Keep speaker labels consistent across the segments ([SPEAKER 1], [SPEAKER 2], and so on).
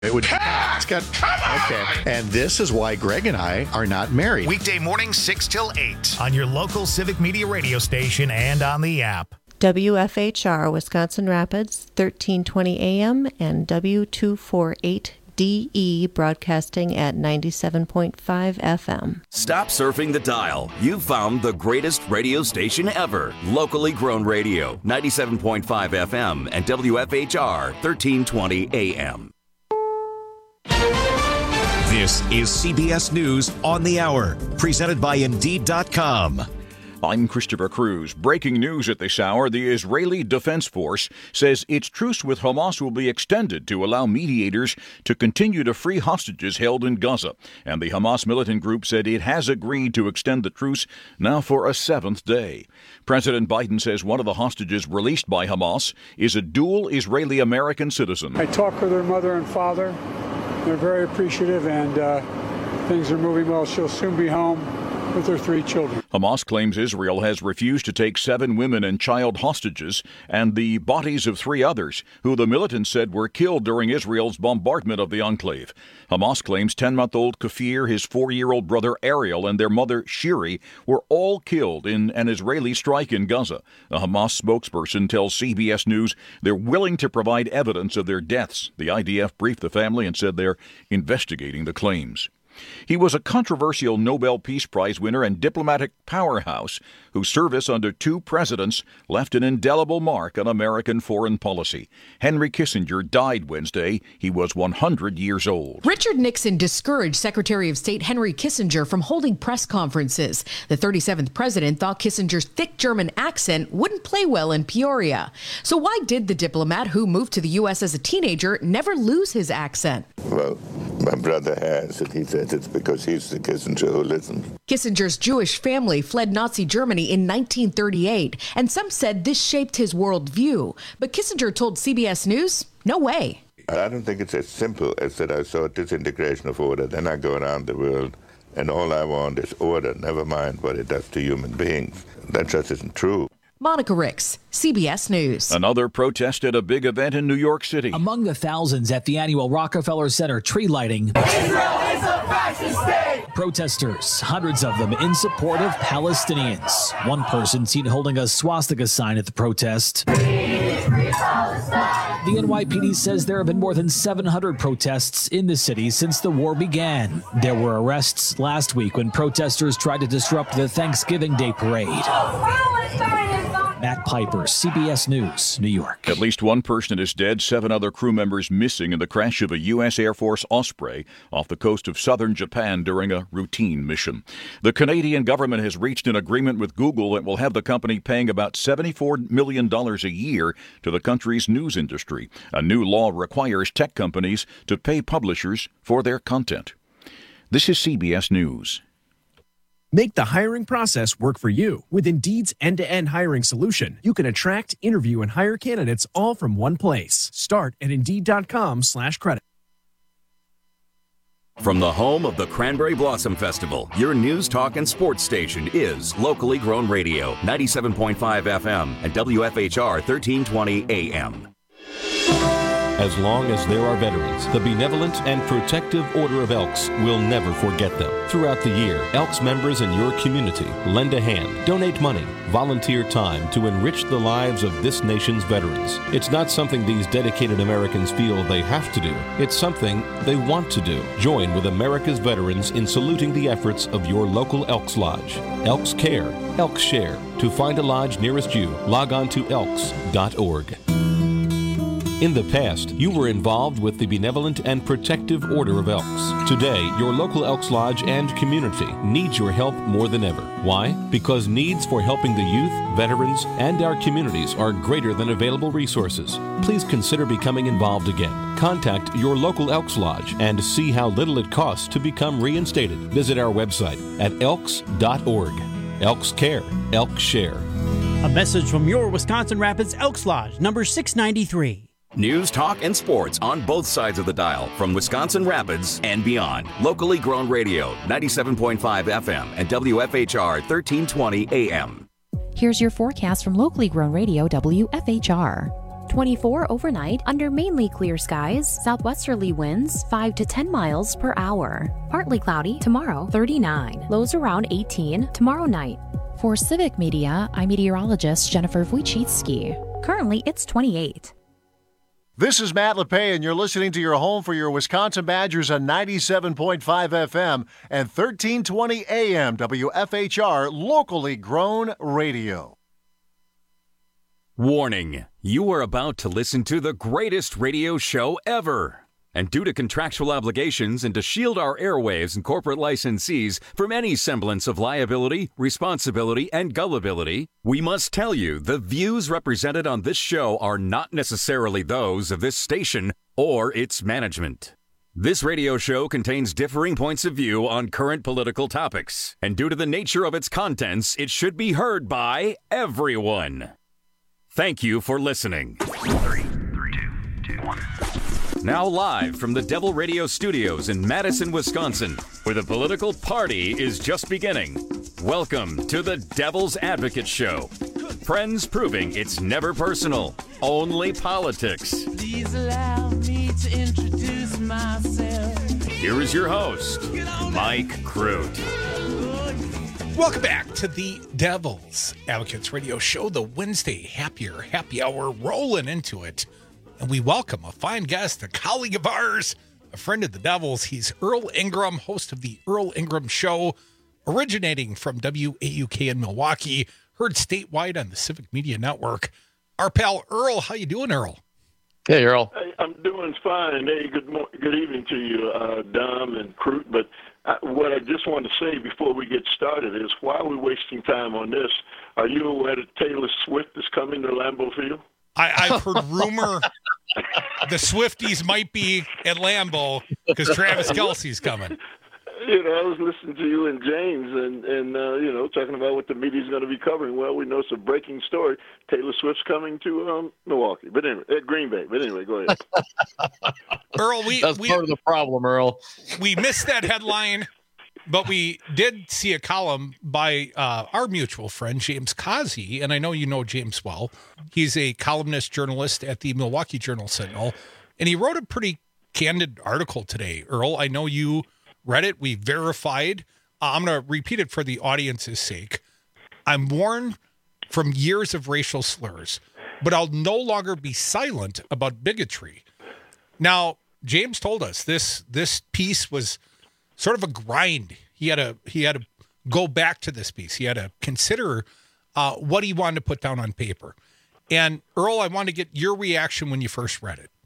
[SPEAKER 1] It would. It's got. Okay. And this is why Greg and I are not married.
[SPEAKER 2] Weekday mornings 6 till 8
[SPEAKER 3] on your local Civic Media radio station and on the app.
[SPEAKER 4] WFHR, Wisconsin Rapids, 1320 AM and W248DE broadcasting at 97.5 FM.
[SPEAKER 5] Stop surfing the dial. You've found the greatest radio station ever. Locally grown radio, 97.5 FM and WFHR, 1320 AM.
[SPEAKER 6] This is CBS News on the Hour, presented by Indeed.com.
[SPEAKER 7] I'm Christopher Cruz. Breaking news at this hour, the Israeli Defense Force says its truce with Hamas will be extended to allow mediators to continue to free hostages held in Gaza. And the Hamas militant group said it has agreed to extend the truce now for a seventh day. President Biden says one of the hostages released by Hamas is a dual Israeli-American citizen.
[SPEAKER 8] I talked with her mother and father. They're very appreciative, and things are moving well. She'll soon be home with their 3 children.
[SPEAKER 7] Hamas claims Israel has refused to take 7 women and child hostages and the bodies of 3 others, who the militants said were killed during Israel's bombardment of the enclave. Hamas claims 10-month-old Kafir, his 4-year-old brother Ariel, and their mother Shiri were all killed in an Israeli strike in Gaza. A Hamas spokesperson tells CBS News they're willing to provide evidence of their deaths. The IDF briefed the family and said they're investigating the claims. He was a controversial Nobel Peace Prize winner and diplomatic powerhouse whose service under 2 presidents left an indelible mark on American foreign policy. Henry Kissinger died Wednesday. He was 100 years old.
[SPEAKER 9] Richard Nixon discouraged Secretary of State Henry Kissinger from holding press conferences. The 37th president thought Kissinger's thick German accent wouldn't play well in Peoria. So why did the diplomat, who moved to the U.S. as a teenager, never lose his accent?
[SPEAKER 10] Well, my brother has, and he said it's because he's the Kissinger who listens.
[SPEAKER 9] Kissinger's Jewish family fled Nazi Germany in 1938, and some said this shaped his worldview. But Kissinger told CBS News, no way.
[SPEAKER 10] I don't think it's as simple as that I saw disintegration of order, then I go around the world, and all I want is order, never mind what it does to human beings. That just isn't true.
[SPEAKER 9] Monica Ricks, CBS News.
[SPEAKER 7] Another protest at a big event in New York City.
[SPEAKER 11] Among the thousands at the annual Rockefeller Center tree lighting,
[SPEAKER 12] Israel is a fascist state!
[SPEAKER 11] Protesters, hundreds of them in support of Palestinians. One person seen holding a swastika sign at the protest.
[SPEAKER 12] Free Palestine!
[SPEAKER 11] The NYPD says there have been more than 700 protests in the city since the war began. There were arrests last week when protesters tried to disrupt the Thanksgiving Day parade. Matt Piper, CBS News, New York.
[SPEAKER 7] At least one person is dead, 7 other crew members missing in the crash of a U.S. Air Force Osprey off the coast of southern Japan during a routine mission. The Canadian government has reached an agreement with Google that will have the company paying about $74 million a year to the country's news industry. A new law requires tech companies to pay publishers for their content. This is CBS News.
[SPEAKER 13] Make the hiring process work for you. With Indeed's end-to-end hiring solution, you can attract, interview, and hire candidates all from one place. Start at Indeed.com/credit.
[SPEAKER 5] From the home of the Cranberry Blossom Festival, your news, talk, and sports station is Locally Grown Radio, 97.5 FM and WFHR 1320 AM.
[SPEAKER 14] As long as there are veterans, the Benevolent and Protective Order of Elks will never forget them. Throughout the year, Elks members in your community lend a hand, donate money, volunteer time to enrich the lives of this nation's veterans. It's not something these dedicated Americans feel they have to do. It's something they want to do. Join with America's veterans in saluting the efforts of your local Elks Lodge. Elks Care, Elks Share. To find a lodge nearest you, log on to elks.org. In the past, you were involved with the Benevolent and Protective Order of Elks. Today, your local Elks Lodge and community needs your help more than ever. Why? Because needs for helping the youth, veterans, and our communities are greater than available resources. Please consider becoming involved again. Contact your local Elks Lodge and see how little it costs to become reinstated. Visit our website at elks.org. Elks Care, Elks Share.
[SPEAKER 15] A message from your Wisconsin Rapids Elks Lodge, number 693.
[SPEAKER 5] News, talk, and sports on both sides of the dial from Wisconsin Rapids and beyond. Locally grown radio, 97.5 FM and WFHR 1320 AM.
[SPEAKER 16] Here's your forecast from locally grown radio WFHR. 24 overnight under mainly clear skies, southwesterly winds 5 to 10 miles per hour. Partly cloudy tomorrow, 39. Lows around 18 tomorrow night. For Civic Media, I'm meteorologist Jennifer Wojcicki. Currently, it's 28.
[SPEAKER 17] This is Matt LePay, and you're listening to your home for your Wisconsin Badgers on 97.5 FM and 1320 AM WFHR, locally grown radio.
[SPEAKER 5] Warning, you are about to listen to the greatest radio show ever. And due to contractual obligations and to shield our airwaves and corporate licensees from any semblance of liability, responsibility, and gullibility, we must tell you the views represented on this show are not necessarily those of this station or its management. This radio show contains differing points of view on current political topics, and due to the nature of its contents, it should be heard by everyone. Thank you for listening.
[SPEAKER 2] 3, 2, 2, 1.
[SPEAKER 5] Now live from the Devil Radio Studios in Madison, Wisconsin, where the political party is just beginning. Welcome to the Devil's Advocate Show. Friends proving it's never personal, only politics.
[SPEAKER 12] Please allow me to introduce myself.
[SPEAKER 5] Here is your host, Mike Crute.
[SPEAKER 18] Welcome back to the Devil's Advocates Radio Show, the Wednesday happy hour, rolling into it. And we welcome a fine guest, a colleague of ours, a friend of the Devils. He's Earl Ingram, host of the Earl Ingram Show, originating from WAUK in Milwaukee, heard statewide on the Civic Media Network. Our pal Earl, how you doing, Earl?
[SPEAKER 19] Hey, Earl.
[SPEAKER 20] Hey, I'm doing fine. Hey, good evening to you, Dom and Crute. But what I just want to say before we get started is, why are we wasting time on this? Are you aware that Taylor Swift is coming to Lambeau Field?
[SPEAKER 18] I've heard rumor the Swifties might be at Lambeau because Travis Kelce's coming.
[SPEAKER 20] You know, I was listening to you and James and you know, talking about what the media's going to be covering. Well, we know it's a breaking story. Taylor Swift's coming to Milwaukee. But anyway, at Green Bay. But anyway, go ahead.
[SPEAKER 18] Earl,
[SPEAKER 19] That's part of the problem, Earl.
[SPEAKER 18] We missed that headline, but we did see a column by our mutual friend, James Causey, and I know you know James well. He's a columnist journalist at the Milwaukee Journal-Sentinel, and he wrote a pretty candid article today. Earl, I know you read it. We verified. I'm going to repeat it for the audience's sake. I'm warned from years of racial slurs, but I'll no longer be silent about bigotry. Now, James told us this piece was sort of a grind. He had to go back to this piece. He had to consider what he wanted to put down on paper. And Earl, I want to get your reaction when you first read it.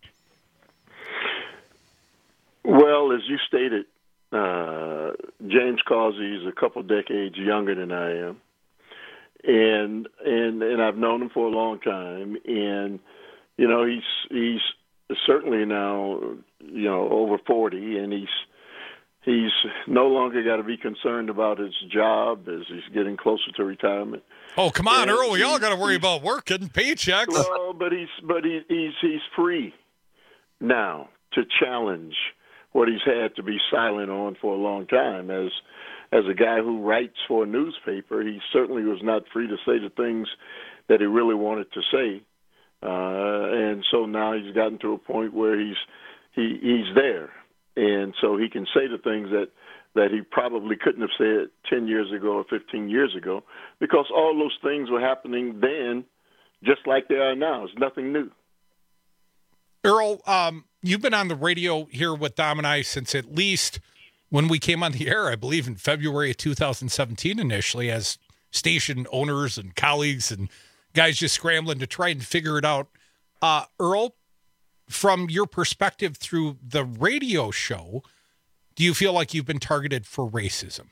[SPEAKER 20] Well, as you stated, James Causey is a couple decades younger than I am, and I've known him for a long time. And you know, he's certainly now, you know, over 40, and he's no longer got to be concerned about his job as he's getting closer to retirement.
[SPEAKER 18] Oh, come on, Earl! We all got to worry about working, paychecks.
[SPEAKER 20] Well, but he's free now to challenge what he's had to be silent on for a long time. As a guy who writes for a newspaper, he certainly was not free to say the things that he really wanted to say. And so now he's gotten to a point where he's there. And so he can say the things that he probably couldn't have said 10 years ago or 15 years ago, because all those things were happening then just like they are now. It's nothing new.
[SPEAKER 18] Earl, you've been on the radio here with Dom and I since at least when we came on the air, I believe in February of 2017 initially, as station owners and colleagues and guys just scrambling to try and figure it out. Earl, from your perspective through the radio show, do you feel like you've been targeted for racism?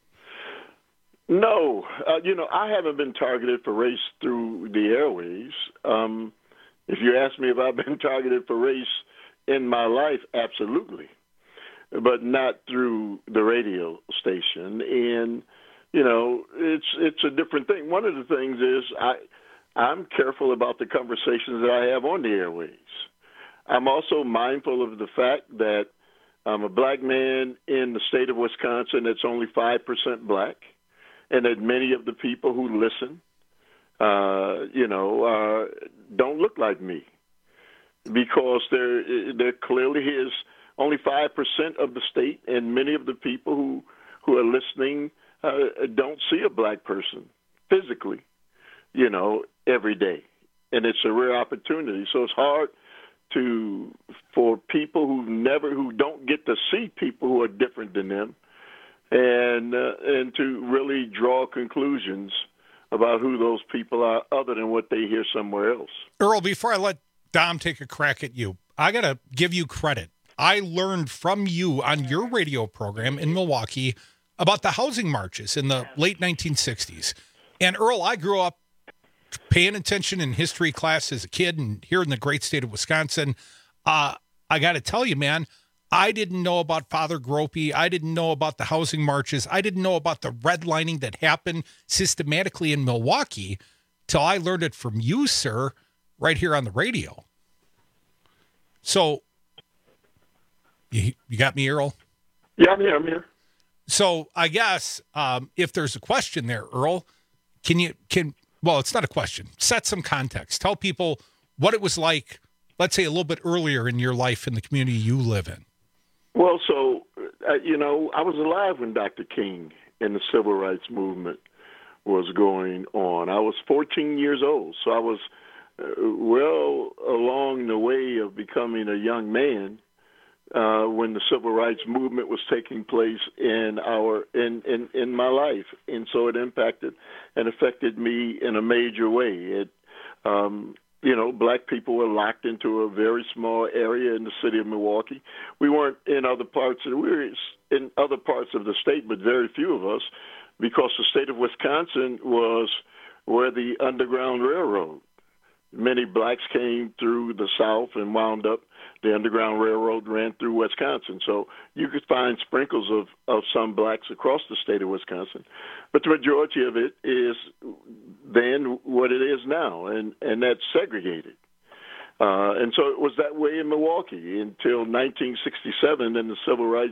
[SPEAKER 20] No. You know, I haven't been targeted for race through the airways. If you ask me if I've been targeted for race in my life, absolutely, but not through the radio station. And, you know, it's a different thing. One of the things is I'm careful about the conversations that I have on the airways. I'm also mindful of the fact that I'm a black man in the state of Wisconsin that's only 5% black, and that many of the people who listen, don't look like me. because there clearly is only 5% of the state, and many of the people who are listening don't see a black person physically, every day, and it's a rare opportunity. So it's hard for people who don't get to see people who are different than them, and to really draw conclusions about who those people are other than what they hear somewhere else.
[SPEAKER 18] Earl, before I let Dom take a crack at you, I got to give you credit. I learned from you on your radio program in Milwaukee about the housing marches in the late 1960s. And Earl, I grew up paying attention in history class as a kid and here in the great state of Wisconsin. I got to tell you, man, I didn't know about Father Gropey. I didn't know about the housing marches. I didn't know about the redlining that happened systematically in Milwaukee till I learned it from you, sir, right here on the radio. So, you got me, Earl?
[SPEAKER 20] Yeah, I'm here.
[SPEAKER 18] So I guess if there's a question there, Earl, well, it's not a question. Set some context. Tell people what it was like, let's say a little bit earlier in your life in the community you live in.
[SPEAKER 20] Well, so, I was alive when Dr. King and the civil rights movement was going on. I was 14 years old, so I was well along the way of becoming a young man when the civil rights movement was taking place in my life, and so it impacted and affected me in a major way. Black people were locked into a very small area in the city of Milwaukee. We weren't in other parts we were in other parts of the state, but very few of us, because the state of Wisconsin was where the Underground Railroad. Many blacks came through the South and wound up. The Underground Railroad ran through Wisconsin. So you could find sprinkles of some blacks across the state of Wisconsin. But the majority of it is then what it is now, and that's segregated. And so it was that way in Milwaukee until 1967, and the civil rights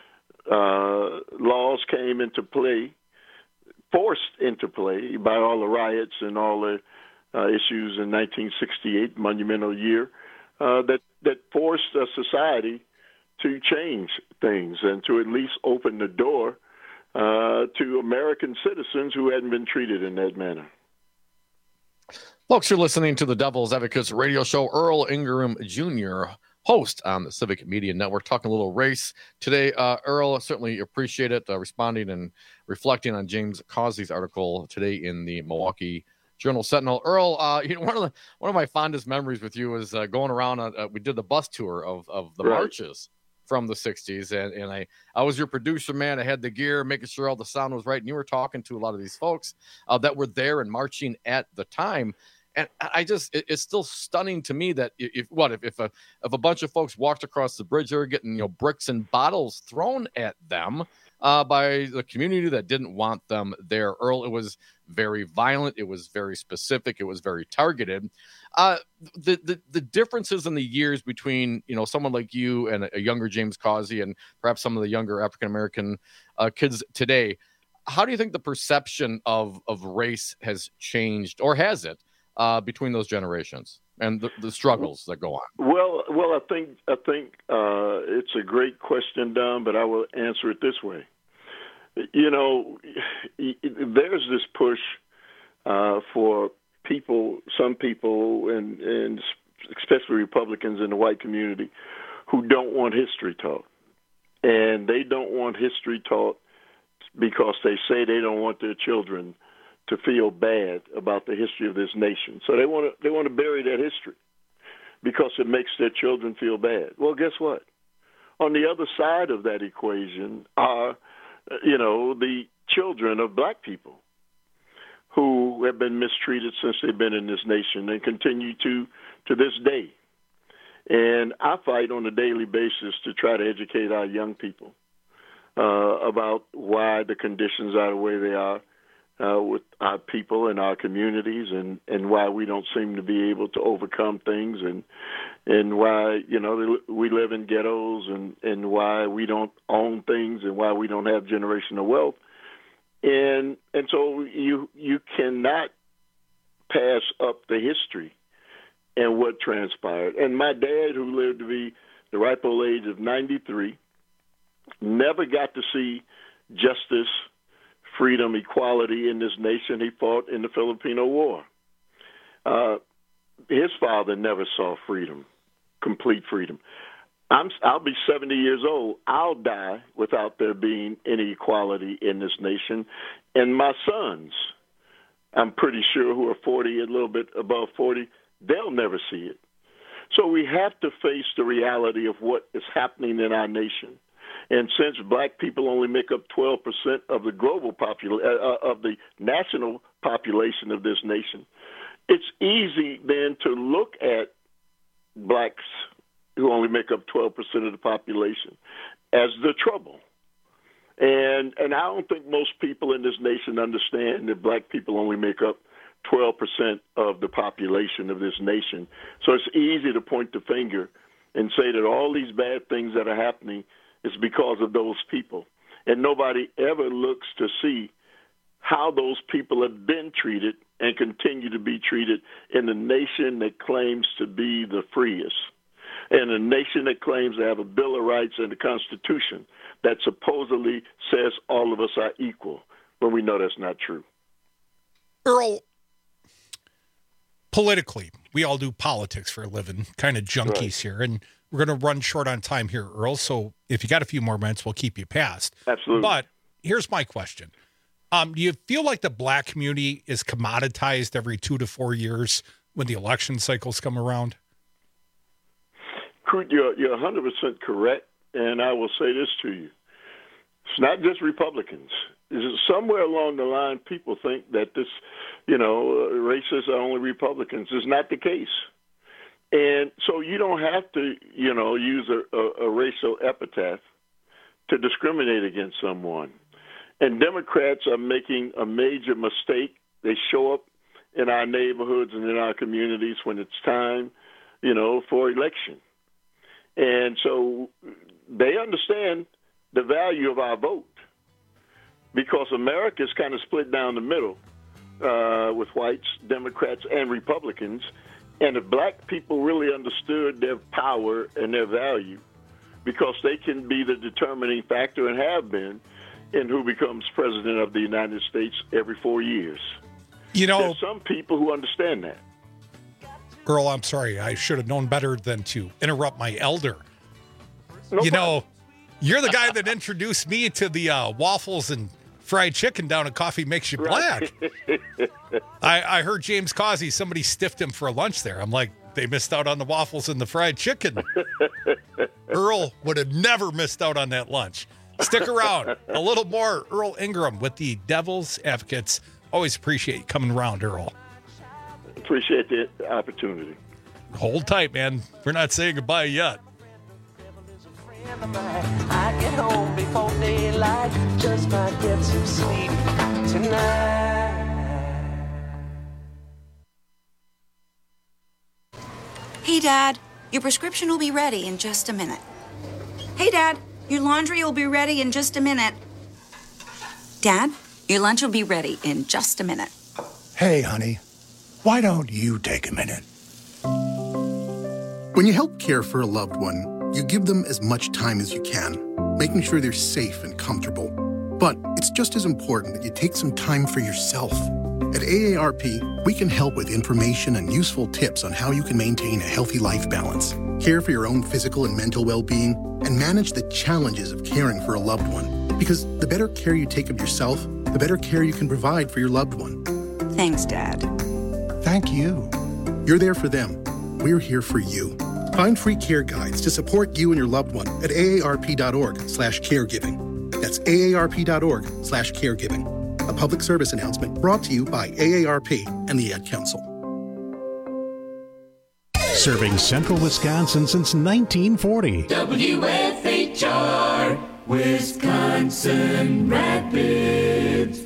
[SPEAKER 20] laws came into play, forced into play by all the riots and all the issues in 1968, monumental year, that forced a society to change things and to at least open the door to American citizens who hadn't been treated in that manner.
[SPEAKER 19] Folks, you're listening to the Devil's Advocates radio show. Earl Ingram Jr., host on the Civic Media Network, talking a little race today. Earl, certainly appreciate it, responding and reflecting on James Causey's article today in the Milwaukee Journal-Sentinel. Earl, one of my fondest memories with you was going around. We did the bus tour of the marches from the 60s, and I was your producer, man. I had the gear, making sure all the sound was right, and you were talking to a lot of these folks that were there and marching at the time. And it's still stunning to me that if a bunch of folks walked across the bridge, they were getting bricks and bottles thrown at them by the community that didn't want them there. Earl, it was very violent. It was very specific. It was very targeted. The differences in the years between someone like you and a younger James Causey and perhaps some of the younger African American kids today. How do you think the perception of race has changed, or has it, between those generations and the struggles that go on? Well,
[SPEAKER 20] I think it's a great question, Don, but I will answer it this way. There's this push for some people, and especially Republicans in the white community, who don't want history taught. And they don't want history taught because they say they don't want their children to feel bad about the history of this nation. So they want to bury that history because it makes their children feel bad. Well, guess what? On the other side of that equation are, the children of black people who have been mistreated since they've been in this nation and continue to this day. And I fight on a daily basis to try to educate our young people about why the conditions are the way they are with our people and our communities, and why we don't seem to be able to overcome things, and why we live in ghettos, and why we don't own things, and why we don't have generational wealth. And so you cannot pass up the history and what transpired. And my dad, who lived to be the ripe old age of 93, never got to see justice, freedom, equality in this nation. He fought in the Filipino War. His father never saw freedom, complete freedom. I'll be 70 years old. I'll die without there being any equality in this nation. And my sons, I'm pretty sure, who are 40, a little bit above 40, they'll never see it. So we have to face the reality of what is happening in our nation. And since black people only make up 12% of the global of the national population of this nation, it's easy then to look at blacks who only make up 12% of the population as the trouble. And I don't think most people in this nation understand that black people only make up 12% of the population of this nation. So it's easy to point the finger and say that all these bad things that are happening is because of those people. And nobody ever looks to see how those people have been treated and continue to be treated in the nation that claims to be the freest, and a nation that claims to have a Bill of Rights and a Constitution that supposedly says all of us are equal, when we know that's not true.
[SPEAKER 18] Earl, politically, we all do politics for a living, kind of junkies here, and we're going to run short on time here, Earl, so if you got a few more minutes, we'll keep you past.
[SPEAKER 20] Absolutely.
[SPEAKER 18] But here's my question. Do you feel like the black community is commoditized every 2 to 4 years when the election cycles come around?
[SPEAKER 20] You're 100% correct, and I will say this to you. It's not just Republicans. Somewhere along the line, people think that this, racists are only Republicans. It's not the case. And so you don't have to, use a racial epithet to discriminate against someone. And Democrats are making a major mistake. They show up in our neighborhoods and in our communities when it's time, for election. And so they understand the value of our vote, because America is kind of split down the middle with whites, Democrats, and Republicans. And if black people really understood their power and their value, because they can be the determining factor and have been in who becomes president of the United States every 4 years. There's some people who understand that.
[SPEAKER 18] Earl, I'm sorry. I should have known better than to interrupt my elder. You're the guy that introduced me to the waffles and fried chicken down at Coffee Makes You Black. Right. I heard James Causey, somebody stiffed him for a lunch there. I'm like, they missed out on the waffles and the fried chicken. Earl would have never missed out on that lunch. Stick around. A little more Earl Ingram with the Devil's Advocates. Always appreciate you coming around, Earl.
[SPEAKER 20] Appreciate the opportunity.
[SPEAKER 18] Hold tight, man. We're not saying goodbye yet.
[SPEAKER 12] I get home before daylight, just might get some sleep tonight.
[SPEAKER 21] Hey, Dad, your prescription will be ready in just a minute. Hey, Dad, your laundry will be ready in just a minute. Dad, your lunch will be ready in just a minute.
[SPEAKER 22] Hey, honey, why don't you take a minute?
[SPEAKER 23] When you help care for a loved one, you give them as much time as you can, making sure they're safe and comfortable. But it's just as important that you take some time for yourself. At AARP, we can help with information and useful tips on how you can maintain a healthy life balance, care for your own physical and mental well-being, and manage the challenges of caring for a loved one. Because the better care you take of yourself, the better care you can provide for your loved one.
[SPEAKER 21] Thanks, Dad.
[SPEAKER 22] Thank you.
[SPEAKER 23] You're there for them. We're here for you. Find free care guides to support you and your loved one at aarp.org/caregiving. That's aarp.org/caregiving. A public service announcement brought to you by AARP and the Ad Council.
[SPEAKER 24] Serving Central Wisconsin since 1940.
[SPEAKER 12] WFHR, Wisconsin Rapids.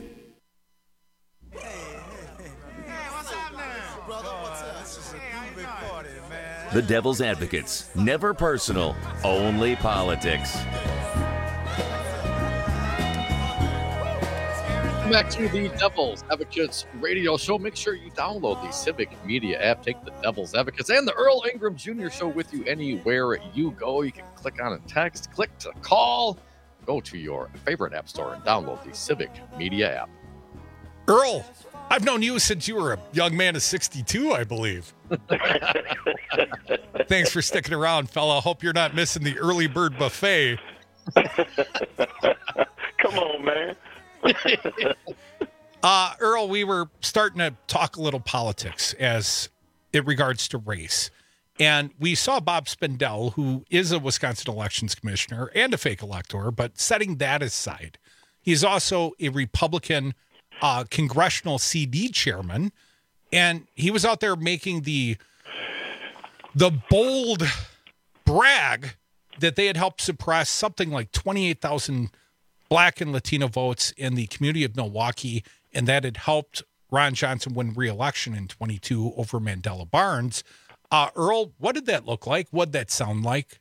[SPEAKER 5] The Devil's Advocates. Never personal, only politics.
[SPEAKER 19] Welcome back to the Devil's Advocates radio show. Make sure you download the Civic Media app. Take the Devil's Advocates and the Earl Ingram Jr. show with you anywhere you go. You can click on a text, click to call, go to your favorite app store and download the Civic Media app.
[SPEAKER 18] Earl, I've known you since you were a young man of 62, I believe. Thanks for sticking around, fella. Hope you're not missing the early bird buffet.
[SPEAKER 20] Come on, man.
[SPEAKER 18] Earl, we were starting to talk a little politics as it regards to race. And we saw Bob Spindell, who is a Wisconsin elections commissioner and a fake elector, but setting that aside, he's also a Republican congressional CD chairman. And he was out there making the bold brag that they had helped suppress something like 28,000 Black and Latino votes in the community of Milwaukee, and that had helped Ron Johnson win re-election in 22 over Mandela Barnes. Earl, what did that look like? What did that sound like?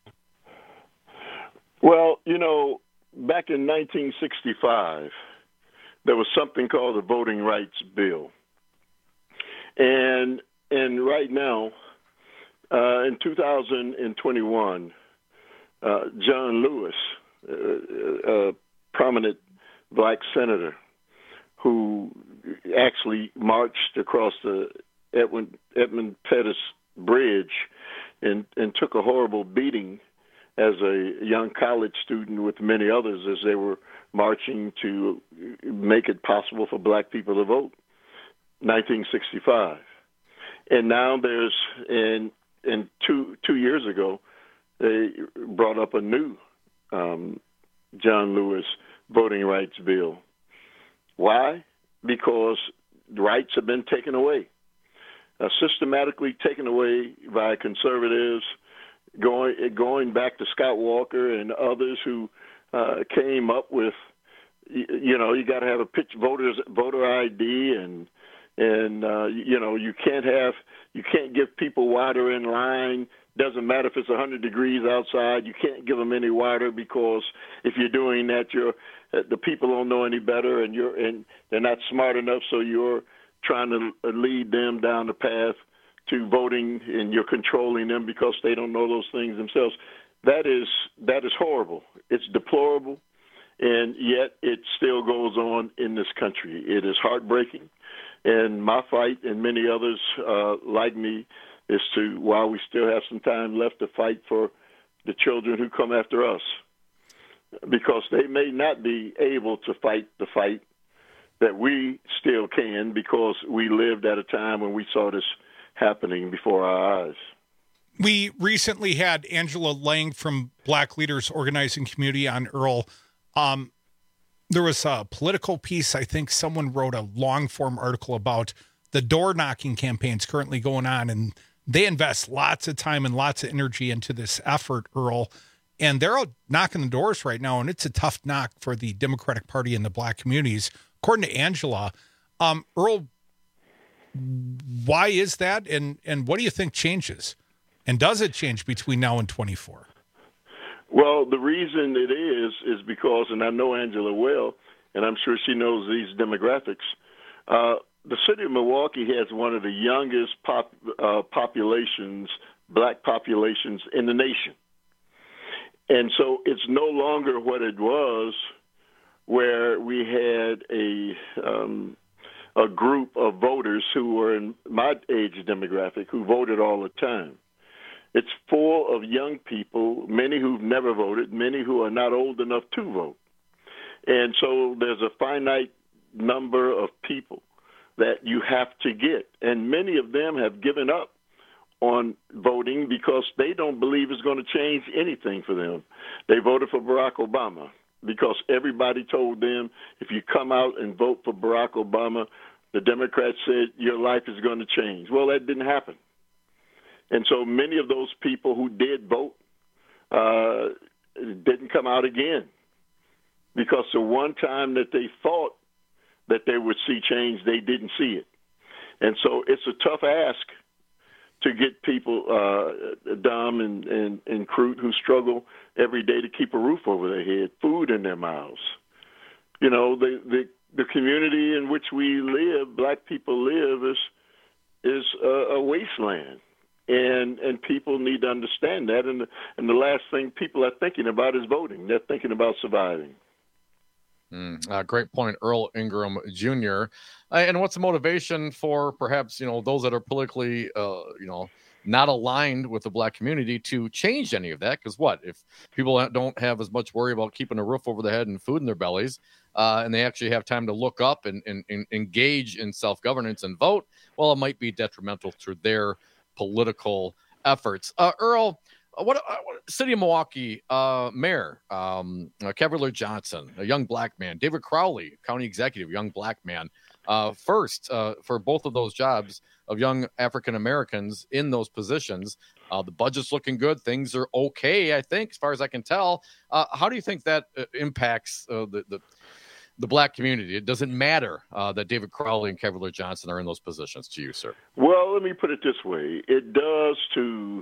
[SPEAKER 20] Well, back in 1965, there was something called the Voting Rights Bill. And right now, in 2021, John Lewis, a prominent black senator who actually marched across the Edmund Pettus Bridge and took a horrible beating as a young college student with many others as they were marching to make it possible for black people to vote. 1965. And now there's, and 2 years ago, they brought up a new John Lewis voting rights bill. Why? Because rights have been taken away, systematically taken away by conservatives, going back to Scott Walker and others who came up with, you got to have a voter ID and you can't give people water in line. Doesn't matter if it's 100 degrees outside. You can't give them any water because if you're doing that, the people don't know any better, and they're not smart enough. So you're trying to lead them down the path to voting, and you're controlling them because they don't know those things themselves. That is horrible. It's deplorable, and yet it still goes on in this country. It is heartbreaking. And my fight, and many others like me, is to, while we still have some time left, to fight for the children who come after us, because they may not be able to fight the fight that we still can, because we lived at a time when we saw this happening before our eyes.
[SPEAKER 18] We recently had Angela Lang from Black Leaders Organizing Community on, Earl. There was a political piece. I think someone wrote a long-form article about the door-knocking campaigns currently going on, and they invest lots of time and lots of energy into this effort, Earl, and they're out knocking the doors right now, and it's a tough knock for the Democratic Party and the black communities, according to Angela. Earl, why is that, and what do you think changes? And does it change between now and 24?
[SPEAKER 20] Well, the reason it is because, and I know Angela well, and I'm sure she knows these demographics, the city of Milwaukee has one of the youngest populations, black populations in the nation. And so it's no longer what it was, where we had a group of voters who were in my age demographic who voted all the time. It's full of young people, many who've never voted, many who are not old enough to vote. And so there's a finite number of people that you have to get. And many of them have given up on voting because they don't believe it's going to change anything for them. They voted for Barack Obama because everybody told them, if you come out and vote for Barack Obama, the Democrats said your life is going to change. Well, that didn't happen. And so many of those people who did vote didn't come out again, because the one time that they thought that they would see change, they didn't see it. And so it's a tough ask to get people, dumb and crude, who struggle every day to keep a roof over their head, food in their mouths. You know, the the community in which we live, black people live, is a wasteland. And people need to understand that. And the last thing people are thinking about is voting. They're thinking about surviving.
[SPEAKER 19] Great point, Earl Ingram Jr. And what's the motivation for perhaps, those that are politically, not aligned with the black community to change any of that? Because if people don't have as much worry about keeping a roof over their head and food in their bellies, and they actually have time to look up and engage in self-governance and vote, well, it might be detrimental to their political efforts. Earl, what City of Milwaukee Mayor Cavalier Johnson, a young black man, David Crowley, County Executive, young black man, first for both of those jobs of young African Americans in those positions. The budget's looking good. Things are okay, I think, as far as I can tell. How do you think that impacts the black community? It doesn't matter that David Crowley and Cavalier Johnson are in those positions to you, sir.
[SPEAKER 20] Well, let me put it this way. It does to,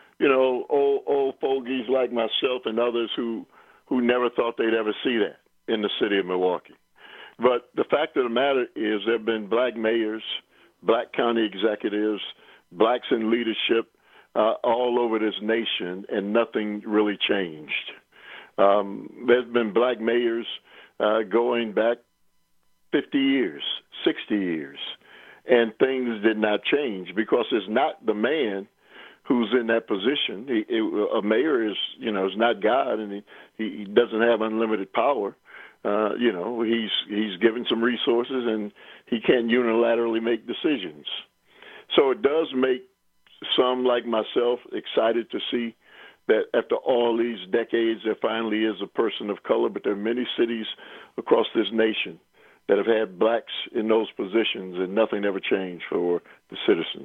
[SPEAKER 20] old fogies like myself and others who never thought they'd ever see that in the city of Milwaukee. But the fact of the matter is there have been black mayors, black county executives, blacks in leadership all over this nation, and nothing really changed. There's been black mayors going back 50 years, 60 years, and things did not change because it's not the man who's in that position. A mayor is not God, and he doesn't have unlimited power. He's given some resources, and he can't unilaterally make decisions. So it does make some like myself excited to see that after all these decades, there finally is a person of color, but there are many cities across this nation that have had blacks in those positions, and nothing ever changed for the citizens.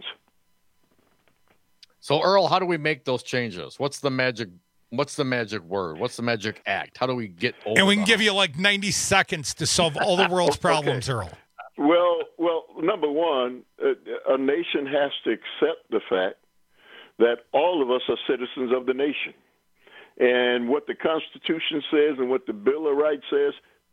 [SPEAKER 19] So, Earl, how do we make those changes? What's the magic word? What's the magic act? How do we get over?
[SPEAKER 18] And we can give you like 90 seconds to solve all the world's problems, okay. Earl.
[SPEAKER 20] Well, number one, a nation has to accept the fact that all of us are citizens of the nation. And what the Constitution says and what the Bill of Rights says,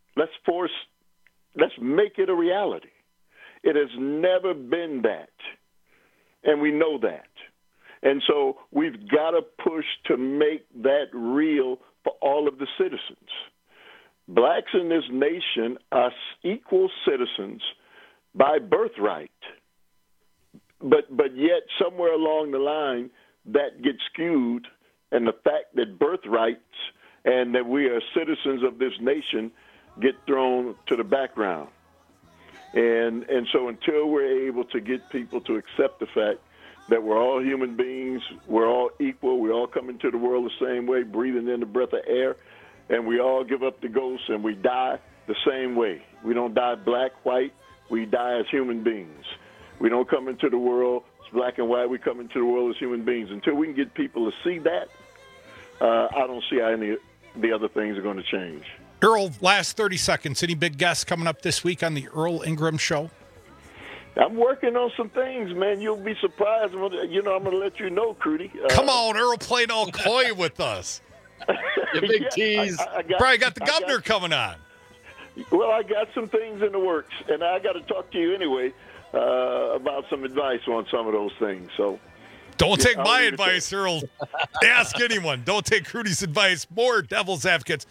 [SPEAKER 20] let's make it a reality. It has never been that. And we know that. And so we've got to push to make that real for all of the citizens. Blacks in this nation are equal citizens by birthright. But yet somewhere along the line that gets skewed, and the fact that birthrights and that we are citizens of this nation get thrown to the background. And so until we're able to get people to accept the fact that we're all human beings, we're all equal, we all come into the world the same way, breathing in the breath of air, and we all give up the ghost and we die the same way. We don't die black, white, we die as human beings. We don't come into the world as black and white, we come into the world as human beings. Until we can get people to see that, I don't see how any of the other things are going to change.
[SPEAKER 18] Earl, last 30 seconds. Any big guests coming up this week on the Earl Ingram Show?
[SPEAKER 20] I'm working on some things, man. You'll be surprised. I'm going to let you know, Crudy.
[SPEAKER 18] Come on, Earl played all coy with us.
[SPEAKER 19] You big tease.
[SPEAKER 18] Probably got the governor coming on.
[SPEAKER 20] Well, I got some things in the works, and I got to talk to you anyway about some advice on some of those things. So,
[SPEAKER 18] don't take my advice, Earl. Ask anyone. Don't take Crudy's advice. More Devil's Advocates.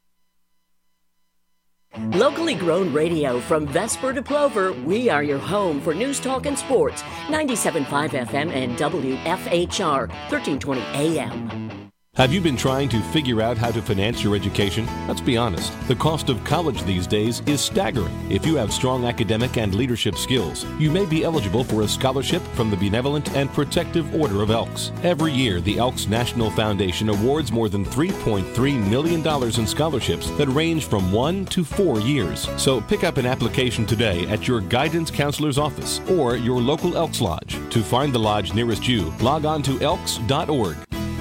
[SPEAKER 1] Locally grown radio from Vesper to Plover, we are your home for news, talk, and sports. 97.5 FM and WFHR, 1320 AM.
[SPEAKER 14] Have you been trying to figure out how to finance your education? Let's be honest. The cost of college these days is staggering. If you have strong academic and leadership skills, you may be eligible for a scholarship from the Benevolent and Protective Order of Elks. Every year, the Elks National Foundation awards more than $3.3 million in scholarships that range from 1 to 4 years. So pick up an application today at your guidance counselor's office or your local Elks Lodge. To find the lodge nearest you, log on to elks.org.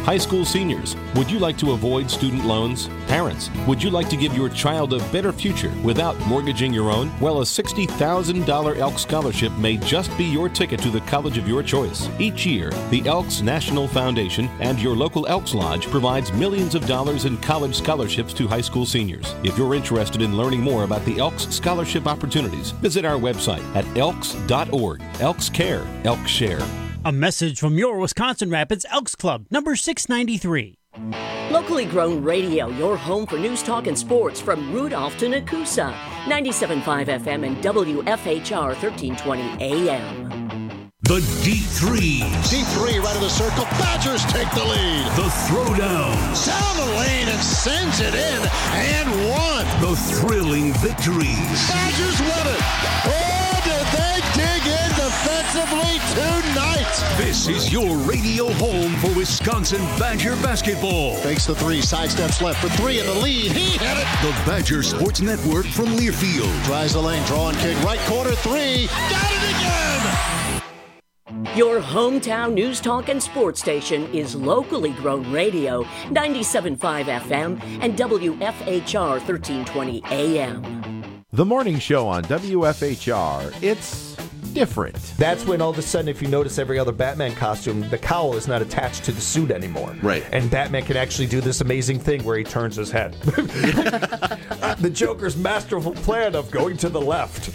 [SPEAKER 14] High school seniors, would you like to avoid student loans? Parents, would you like to give your child a better future without mortgaging your own? Well, a $60,000 Elks Scholarship may just be your ticket to the college of your choice. Each year, the Elks National Foundation and your local Elks Lodge provides millions of dollars in college scholarships to high school seniors. If you're interested in learning more about the Elks Scholarship opportunities, visit our website at elks.org. Elks Care, Elks Share.
[SPEAKER 15] A message from your Wisconsin Rapids Elks Club, number 693.
[SPEAKER 1] Locally grown radio, your home for news, talk, and sports from Rudolph to Nakusa. 97.5 FM and WFHR 1320 AM.
[SPEAKER 3] The Deep Threes.
[SPEAKER 4] Deep three right of the circle. Badgers take the lead.
[SPEAKER 3] The Throwdown.
[SPEAKER 4] Down the lane and sends it in and one.
[SPEAKER 3] The thrilling victories.
[SPEAKER 4] Badgers win it. Oh, did they dig in defensively tonight?
[SPEAKER 3] This is your radio home for Wisconsin Badger basketball.
[SPEAKER 4] Fakes the three, sidesteps left for three in the lead. He hit it.
[SPEAKER 3] The Badger Sports Network from Learfield.
[SPEAKER 4] Drives the lane, drawing kick, right corner three. Got it again.
[SPEAKER 1] Your hometown news, talk, and sports station is locally grown radio, 97.5 FM and WFHR 1320 AM.
[SPEAKER 6] The morning show on WFHR, it's different.
[SPEAKER 8] That's when all of a sudden, if you notice every other Batman costume, the cowl is not attached to the suit anymore.
[SPEAKER 6] Right.
[SPEAKER 8] And Batman can actually do this amazing thing where he turns his head. The Joker's masterful plan of going to the left.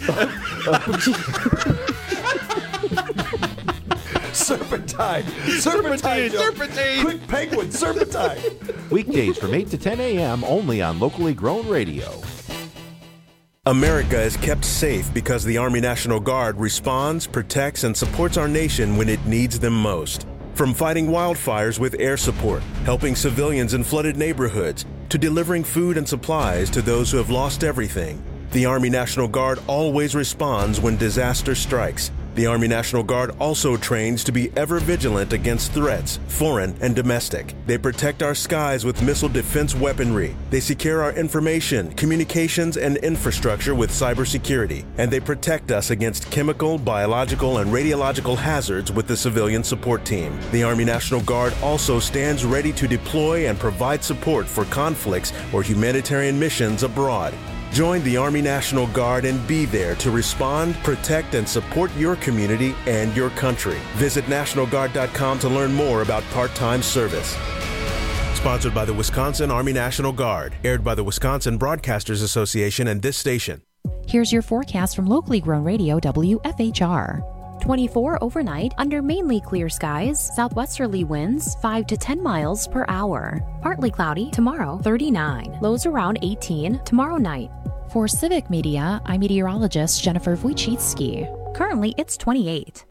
[SPEAKER 8] Serpentine. Quick penguin, serpentine.
[SPEAKER 6] Weekdays from 8 to 10 a.m. only on locally grown radio.
[SPEAKER 25] America is kept safe because the Army National Guard responds, protects, and supports our nation when it needs them most. From fighting wildfires with air support, helping civilians in flooded neighborhoods, to delivering food and supplies to those who have lost everything, the Army National Guard always responds when disaster strikes. The Army National Guard also trains to be ever vigilant against threats, foreign and domestic. They protect our skies with missile defense weaponry. They secure our information, communications, and infrastructure with cybersecurity. And they protect us against chemical, biological, and radiological hazards with the civilian support team. The Army National Guard also stands ready to deploy and provide support for conflicts or humanitarian missions abroad. Join the Army National Guard and be there to respond, protect, and support your community and your country. Visit NationalGuard.com to learn more about part-time service. Sponsored by the Wisconsin Army National Guard. Aired by the Wisconsin Broadcasters Association and this station.
[SPEAKER 16] Here's your forecast from locally grown radio WFHR. 24 overnight under mainly clear skies, southwesterly winds 5 to 10 miles per hour. Partly cloudy tomorrow, 39. Lows around 18 tomorrow night. For Civic Media, I'm meteorologist Jennifer Wojcicki. Currently, it's 28.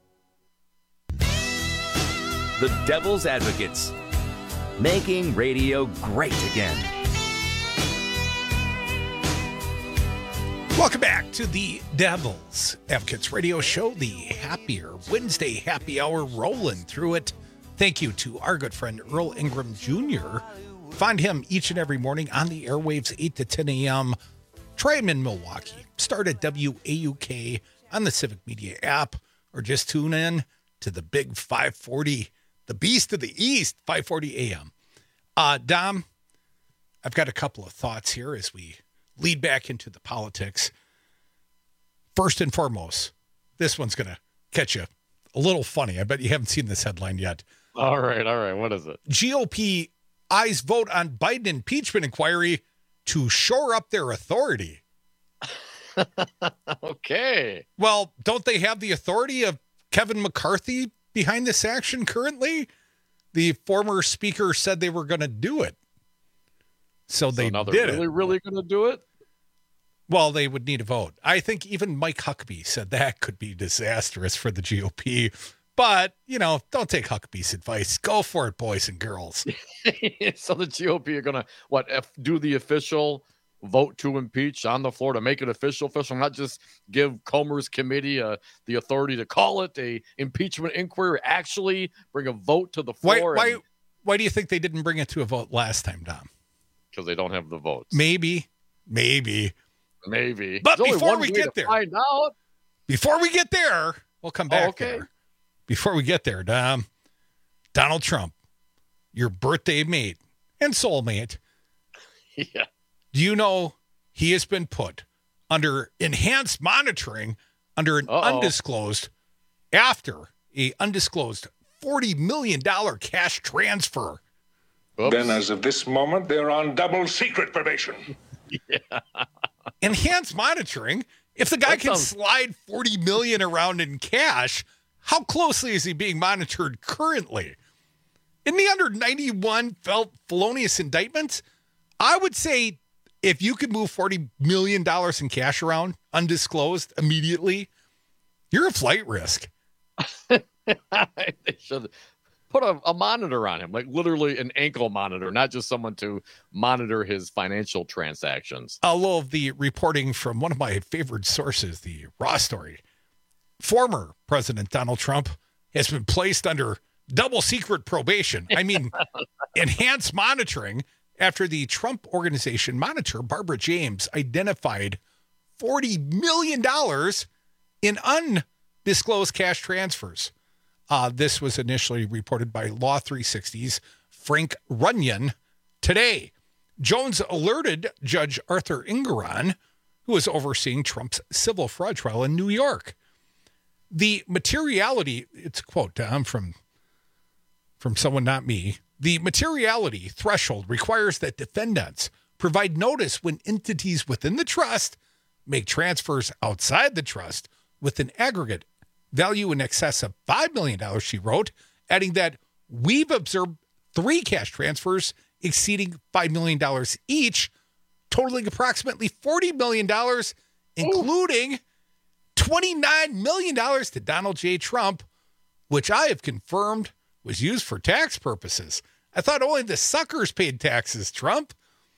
[SPEAKER 26] The Devil's Advocates, making radio great again.
[SPEAKER 18] Welcome back to the Devil's Advocates radio show, the happier Wednesday happy hour, rolling through it. Thank you to our good friend Earl Ingram Jr. Find him each and every morning on the airwaves, 8 to 10 a.m. Try him in Milwaukee. Start at WAUK on the Civic Media app, or just tune in to the big 540, the Beast of the East, 540 a.m. Dom, I've got a couple of thoughts here as we lead back into the politics. First and foremost, this one's going to catch you a little funny. I bet you haven't seen this headline yet.
[SPEAKER 19] All right. What is it?
[SPEAKER 18] GOP ayes vote on Biden impeachment inquiry to shore up their authority.
[SPEAKER 19] Okay.
[SPEAKER 18] Well, don't they have the authority of Kevin McCarthy behind this action currently? The former speaker said they were going to do it. So they
[SPEAKER 19] now
[SPEAKER 18] did
[SPEAKER 19] they're
[SPEAKER 18] it.
[SPEAKER 19] Really going to do it?
[SPEAKER 18] Well, they would need a vote. I think even Mike Huckabee said that could be disastrous for the GOP. But, don't take Huckabee's advice. Go for it, boys and girls.
[SPEAKER 19] So the GOP are going to, do the official vote to impeach on the floor to make it official, not just give Comer's committee the authority to call it a impeachment inquiry, actually bring a vote to the floor.
[SPEAKER 18] Why do you think they didn't bring it to a vote last time, Dom?
[SPEAKER 19] Because they don't have the votes.
[SPEAKER 18] Maybe. But before we get there, we'll come back there. Before we get there, Dom, Donald Trump your birthday mate and soulmate.
[SPEAKER 19] Yeah.
[SPEAKER 18] Do you know he has been put under enhanced monitoring under an undisclosed $40 million cash transfer?
[SPEAKER 19] Oops.
[SPEAKER 7] Then as of this moment, they're on double secret probation.
[SPEAKER 19] Yeah.
[SPEAKER 18] Enhanced monitoring? If the guy can slide $40 million around in cash, how closely is he being monitored currently? Isn't he under 91 felonious indictments? I would say if you could move $40 million in cash around undisclosed immediately, you're a flight risk.
[SPEAKER 19] They should put a monitor on him, like literally an ankle monitor, not just someone to monitor his financial transactions.
[SPEAKER 18] A little of the reporting from one of my favorite sources, the Raw story. Former President Donald Trump has been placed under double secret probation. I mean, enhanced monitoring after the Trump Organization monitor, Barbara James, identified $40 million in undisclosed cash transfers. This was initially reported by Law 360's Frank Runyon today. Jones alerted Judge Arthur Engoron, who is overseeing Trump's civil fraud trial in New York. The materiality, it's a quote from someone, not me. The materiality threshold requires that defendants provide notice when entities within the trust make transfers outside the trust with an aggregate value in excess of $5 million, she wrote, adding that we've observed 3 cash transfers exceeding $5 million each, totaling approximately $40 million, including $29 million to Donald J. Trump, which I have confirmed was used for tax purposes. I thought only the suckers paid taxes, Trump.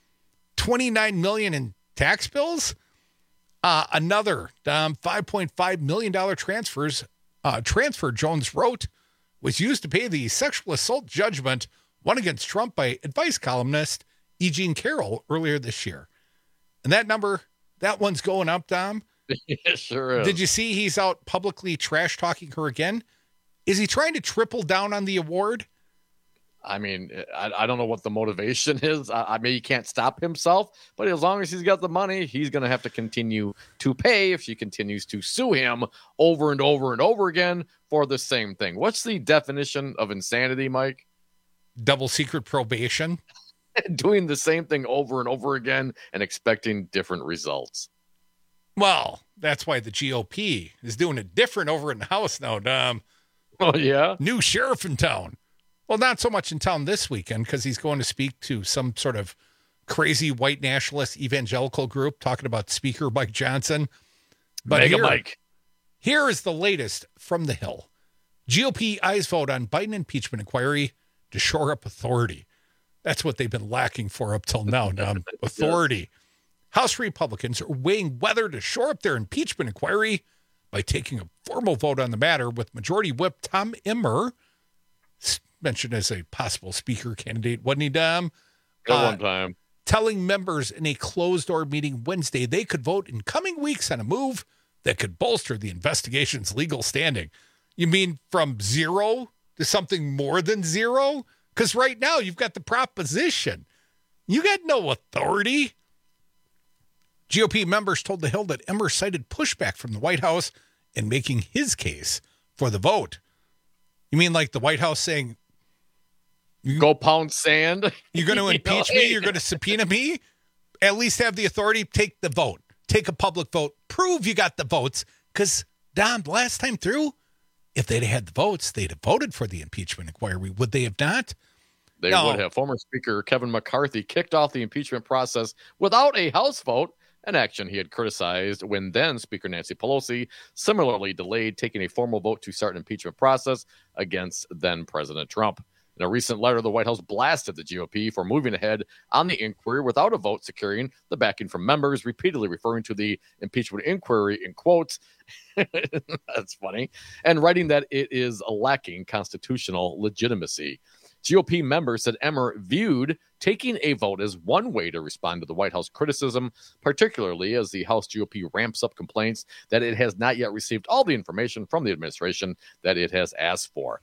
[SPEAKER 18] $29 million in tax bills. Another $5.5 million transfer, Jones wrote, was used to pay the sexual assault judgment won against Trump by advice columnist E. Jean Carroll earlier this year. And that number, that one's going up, Dom.
[SPEAKER 19] It sure is.
[SPEAKER 18] Did you see he's out publicly trash talking her again? Is he trying to triple down on the award?
[SPEAKER 19] I mean, I don't know what the motivation is. I mean, he can't stop himself, but as long as he's got the money, he's going to have to continue to pay if she continues to sue him over and over and over again for the same thing. What's the definition of insanity, Mike?
[SPEAKER 18] Double secret probation.
[SPEAKER 19] Doing the same thing over and over again and expecting different results.
[SPEAKER 18] Well, that's why the GOP is doing it different over in the House now, Dom.
[SPEAKER 19] Oh, yeah?
[SPEAKER 18] New sheriff in town. Well, not so much in town this weekend because he's going to speak to some sort of crazy white nationalist evangelical group talking about Speaker Mike Johnson. But
[SPEAKER 19] Mega Mike.
[SPEAKER 18] Here is the latest from the Hill. GOP ayes vote on Biden impeachment inquiry to shore up authority. That's what they've been lacking for up till now, Dom. Authority. Yes. House Republicans are weighing whether to shore up their impeachment inquiry by taking a formal vote on the matter, with Majority Whip Tom Emmer mentioned as a possible speaker candidate, wasn't he, Dom?
[SPEAKER 19] At one time.
[SPEAKER 18] Telling members in a closed-door meeting Wednesday they could vote in coming weeks on a move that could bolster the investigation's legal standing. You mean from zero to something more than zero? Because right now you've got the proposition. You got no authority. GOP members told The Hill that Emmer cited pushback from the White House in making his case for the vote. You mean like the White House saying,
[SPEAKER 19] go pound sand?
[SPEAKER 18] You're going to impeach me? You're going to subpoena me? At least have the authority. Take the vote. Take a public vote. Prove you got the votes. Because, Dom, last time through, if they'd had the votes, they'd have voted for the impeachment inquiry. Would they have not?
[SPEAKER 19] They would have. Former Speaker Kevin McCarthy kicked off the impeachment process without a House vote, an action he had criticized when then Speaker Nancy Pelosi similarly delayed taking a formal vote to start an impeachment process against then President Trump. In a recent letter, the White House blasted the GOP for moving ahead on the inquiry without a vote securing the backing from members, repeatedly referring to the impeachment inquiry in quotes. That's funny. And writing that it is lacking constitutional legitimacy. GOP members said Emmer viewed taking a vote as one way to respond to the White House criticism, particularly as the House GOP ramps up complaints that it has not yet received all the information from the administration that it has asked for.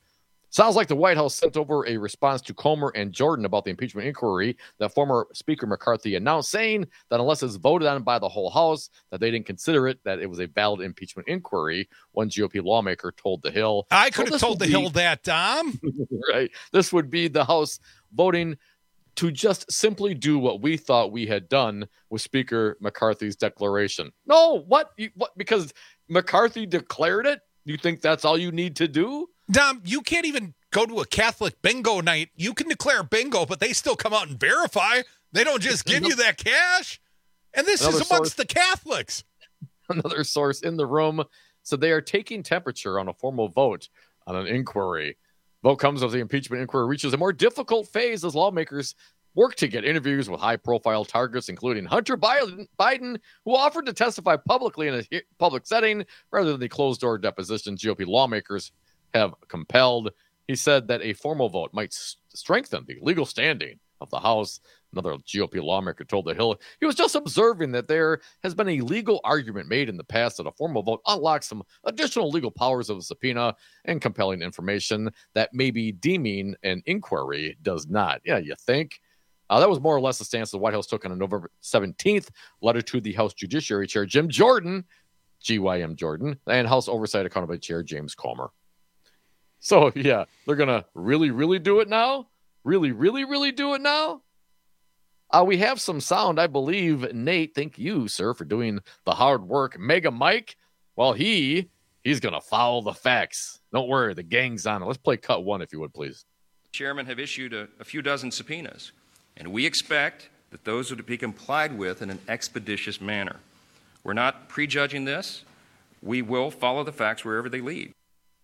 [SPEAKER 19] Sounds like the White House sent over a response to Comer and Jordan about the impeachment inquiry that former Speaker McCarthy announced, saying that unless it's voted on by the whole House, that they didn't consider it, that it was a valid impeachment inquiry. One GOP lawmaker told The Hill.
[SPEAKER 18] I could have told The Hill that, Dom.
[SPEAKER 19] Right. This would be the House voting to just simply do what we thought we had done with Speaker McCarthy's declaration. No, what? Because McCarthy declared it? You think that's all you need to do?
[SPEAKER 18] Dom, you can't even go to a Catholic bingo night. You can declare bingo, but they still come out and verify. They don't just give you that cash. And this is amongst the Catholics.
[SPEAKER 19] Another source in the room said they are taking temperature on a formal vote on an inquiry. Vote comes as the impeachment inquiry reaches a more difficult phase as lawmakers work to get interviews with high-profile targets, including Hunter Biden, who offered to testify publicly in a public setting rather than the closed-door deposition GOP lawmakers have compelled. He said that a formal vote might strengthen the legal standing of the House. Another GOP lawmaker told The Hill he was just observing that there has been a legal argument made in the past that a formal vote unlocks some additional legal powers of the subpoena and compelling information that maybe deeming an inquiry does not. Yeah, you think? That was more or less the stance the White House took on a November 17th letter to the House Judiciary Chair Jim Jordan, GYM Jordan, and House Oversight Accountability Chair James Comer. So, yeah, they're going to really do it now? Really do it now? We have some sound, I believe. Nate, thank you, sir, for doing the hard work. Mega Mike, well, he's going to follow the facts. Don't worry, the gang's on it. Let's play cut one, if you would, please.
[SPEAKER 2] Chairmen have issued a few dozen subpoenas, and we expect that those are to be complied with in an expeditious manner. We're not prejudging this. We will follow the facts wherever they lead.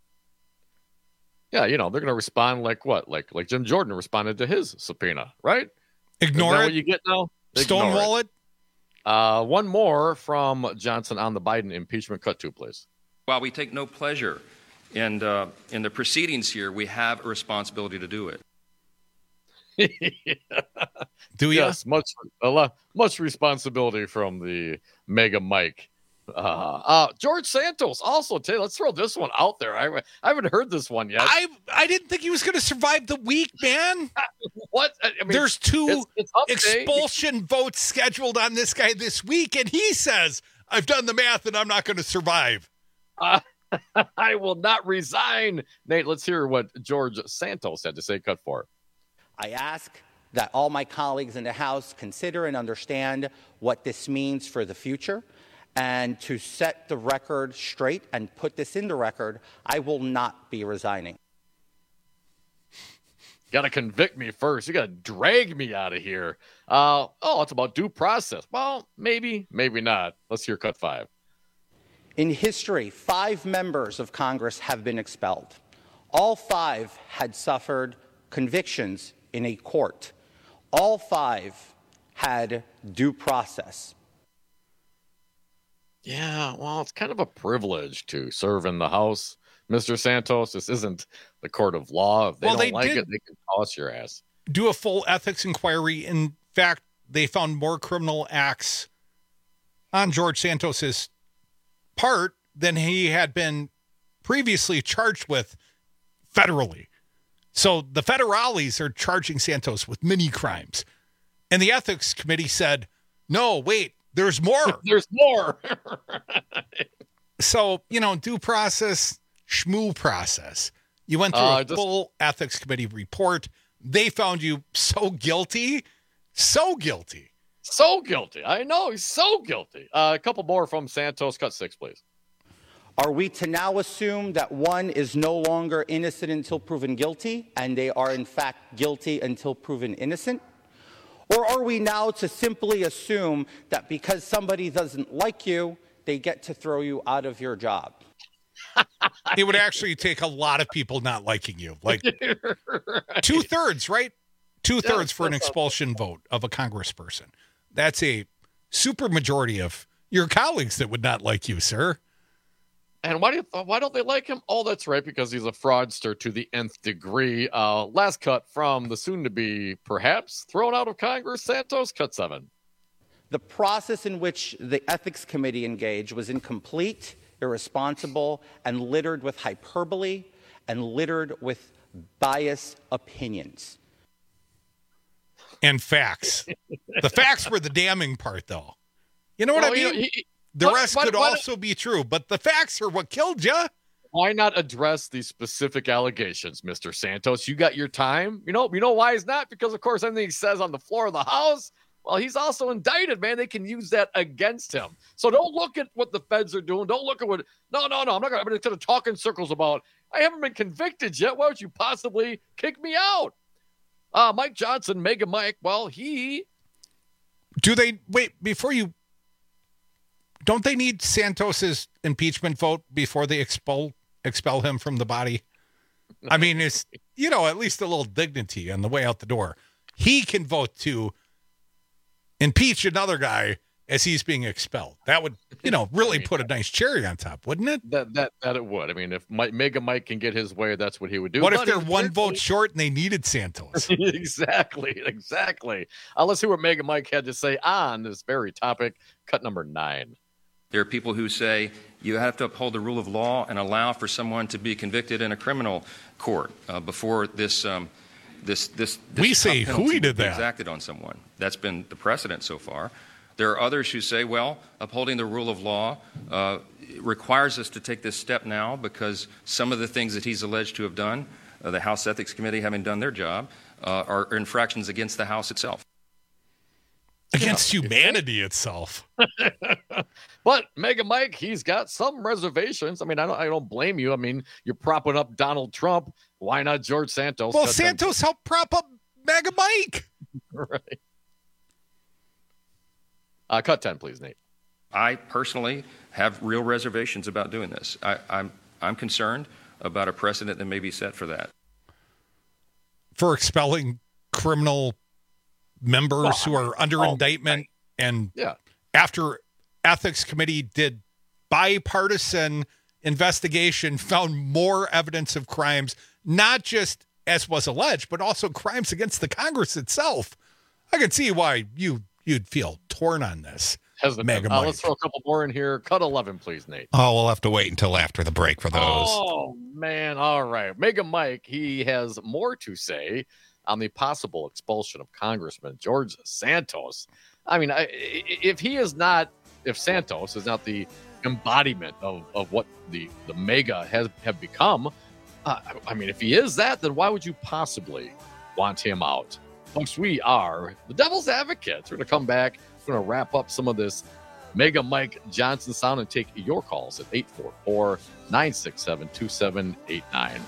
[SPEAKER 19] Yeah, they're going to respond like what? Like Jim Jordan responded to his subpoena, right?
[SPEAKER 18] Ignore it.
[SPEAKER 19] What you get now?
[SPEAKER 18] Stonewall it.
[SPEAKER 19] One more from Johnson on the Biden impeachment. Cut two, please.
[SPEAKER 2] While we take no pleasure in the proceedings here, we have a responsibility to do it.
[SPEAKER 18] Do you?
[SPEAKER 19] Yes, much responsibility from the Mega Mike. George Santos also. Let's throw this one out there. I haven't heard this one yet.
[SPEAKER 18] I didn't think he was going to survive the week, man.
[SPEAKER 19] What? I mean,
[SPEAKER 18] there's two expulsion votes scheduled on this guy this week, and he says, "I've done the math, and I'm not going to survive."
[SPEAKER 19] I will not resign. Nate, let's hear what George Santos had to say. Cut four.
[SPEAKER 9] I ask that all my colleagues in the House consider and understand what this means for the future. And to set the record straight and put this in the record, I will not be resigning.
[SPEAKER 19] You got to convict me first. You got to drag me out of here. It's about due process. Well, maybe not. Let's hear cut five.
[SPEAKER 9] In history, 5 members of Congress have been expelled. All 5 had suffered convictions in a court. All 5 had due process.
[SPEAKER 19] Yeah, well, it's kind of a privilege to serve in the House, Mr. Santos. This isn't the court of law. If they don't like it, they can toss your ass.
[SPEAKER 18] Do a full ethics inquiry. In fact, they found more criminal acts on George Santos's part than he had been previously charged with federally. So the federales are charging Santos with many crimes. And the ethics committee said, no, wait. There's more.
[SPEAKER 19] There's more.
[SPEAKER 18] So, due process, schmoo process. You went through a full ethics committee report. They found you so guilty. So guilty.
[SPEAKER 19] So guilty. I know. He's so guilty. A couple more from Santos. Cut 6, please.
[SPEAKER 9] Are we to now assume that one is no longer innocent until proven guilty, and they are in fact guilty until proven innocent? Or are we now to simply assume that because somebody doesn't like you, they get to throw you out of your job?
[SPEAKER 18] It would actually take a lot of people not liking you. Like 2/3, right? 2/3 for an expulsion vote of a congressperson. That's a super majority of your colleagues that would not like you, sir.
[SPEAKER 19] And why don't they like him? Oh, that's right, because he's a fraudster to the nth degree. Last cut from the soon-to-be, perhaps, thrown out of Congress, Santos, cut 7.
[SPEAKER 9] The process in which the Ethics Committee engaged was incomplete, irresponsible, and littered with hyperbole, and littered with biased opinions.
[SPEAKER 18] And facts. The facts were the damning part, though. You know what I mean? The rest could also be true, but the facts are what killed you.
[SPEAKER 19] Why not address these specific allegations, Mr. Santos? You got your time. You know why he's not? Because, of course, anything he says on the floor of the House, well, he's also indicted, man. They can use that against him. So don't look at what the feds are doing. Don't look at what. No. I'm not going to talk in circles about. I haven't been convicted yet. Why would you possibly kick me out? Mike Johnson, Mega Mike. Well,
[SPEAKER 18] do they wait before you? Don't they need Santos's impeachment vote before they expel him from the body? I mean, it's at least a little dignity on the way out the door. He can vote to impeach another guy as he's being expelled. That would, really put a nice cherry on top, wouldn't it?
[SPEAKER 19] That it would. I mean, if Mega Mike can get his way, that's what he would do.
[SPEAKER 18] What if they're one vote short and they needed Santos?
[SPEAKER 19] Exactly. Let's see what Mega Mike had to say on this very topic. Cut number 9.
[SPEAKER 2] There are people who say you have to uphold the rule of law and allow for someone to be convicted in a criminal court before this
[SPEAKER 18] we say who did that
[SPEAKER 2] exacted on someone. That's been the precedent so far. There are others who say, well, upholding the rule of law requires us to take this step now because some of the things that he's alleged to have done, the House Ethics Committee having done their job, are infractions against the House itself.
[SPEAKER 18] Against humanity itself.
[SPEAKER 19] But Mega Mike, he's got some reservations. I mean, I don't blame you. I mean, you're propping up Donald Trump. Why not George Santos?
[SPEAKER 18] Well, Santos helped prop up Mega Mike.
[SPEAKER 19] Right. Cut 10, please, Nate.
[SPEAKER 2] I personally have real reservations about doing this. I'm concerned about a precedent that may be set for that.
[SPEAKER 18] For expelling criminal members who are under indictment, and after Ethics Committee did bipartisan investigation, found more evidence of crimes, not just as was alleged, but also crimes against the Congress itself. I can see why you'd feel torn on this. Mega Mike.
[SPEAKER 19] Let's throw a couple more in here. Cut 11, please, Nate.
[SPEAKER 18] Oh, we'll have to wait until after the break for those.
[SPEAKER 19] Oh, man. All right. Mega Mike, he has more to say on the possible expulsion of Congressman George Santos. I mean, if Santos is not the embodiment of what the mega have become, I mean, if he is that, then why would you possibly want him out? Folks, we are the Devil's Advocates. We're going to come back. We're going to wrap up some of this Mega Mike Johnson sound and take your calls at 844-967-2789.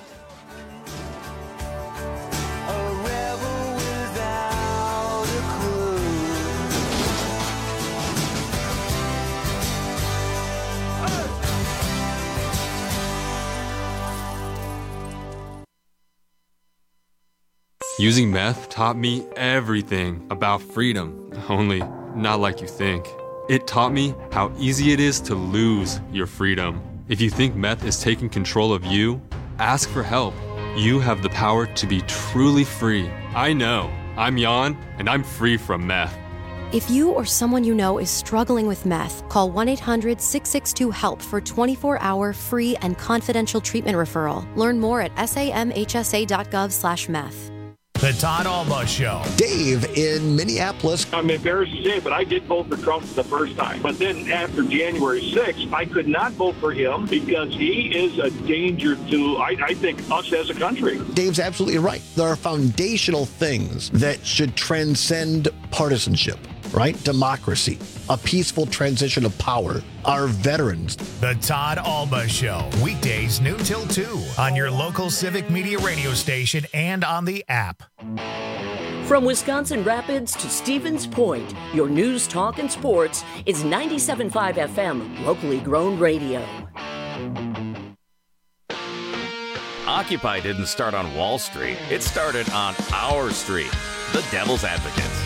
[SPEAKER 10] Using meth taught me everything about freedom, only not like you think. It taught me how easy it is to lose your freedom. If you think meth is taking control of you, ask for help. You have the power to be truly free. I know. I'm Jan, and I'm free from meth.
[SPEAKER 11] If you or someone you know is struggling with meth, call 1-800-662-HELP for 24-hour free and confidential treatment referral. Learn more at samhsa.gov/meth.
[SPEAKER 13] The Todd Alba Show.
[SPEAKER 17] Dave in Minneapolis.
[SPEAKER 21] I'm embarrassed to say, but I did vote for Trump the first time. But then after January 6th, I could not vote for him because he is a danger to, I think, us as a country.
[SPEAKER 17] Dave's absolutely right. There are foundational things that should transcend partisanship, right? Democracy, a peaceful transition of power, our veterans.
[SPEAKER 13] The Todd Alba Show, weekdays noon till 2 on your local Civic Media radio station and on the app.
[SPEAKER 1] From Wisconsin Rapids to Stevens Point, your news, talk, and sports is 97.5 FM, locally grown radio.
[SPEAKER 26] Occupy didn't start on Wall Street. It started on our street, the Devil's Advocates.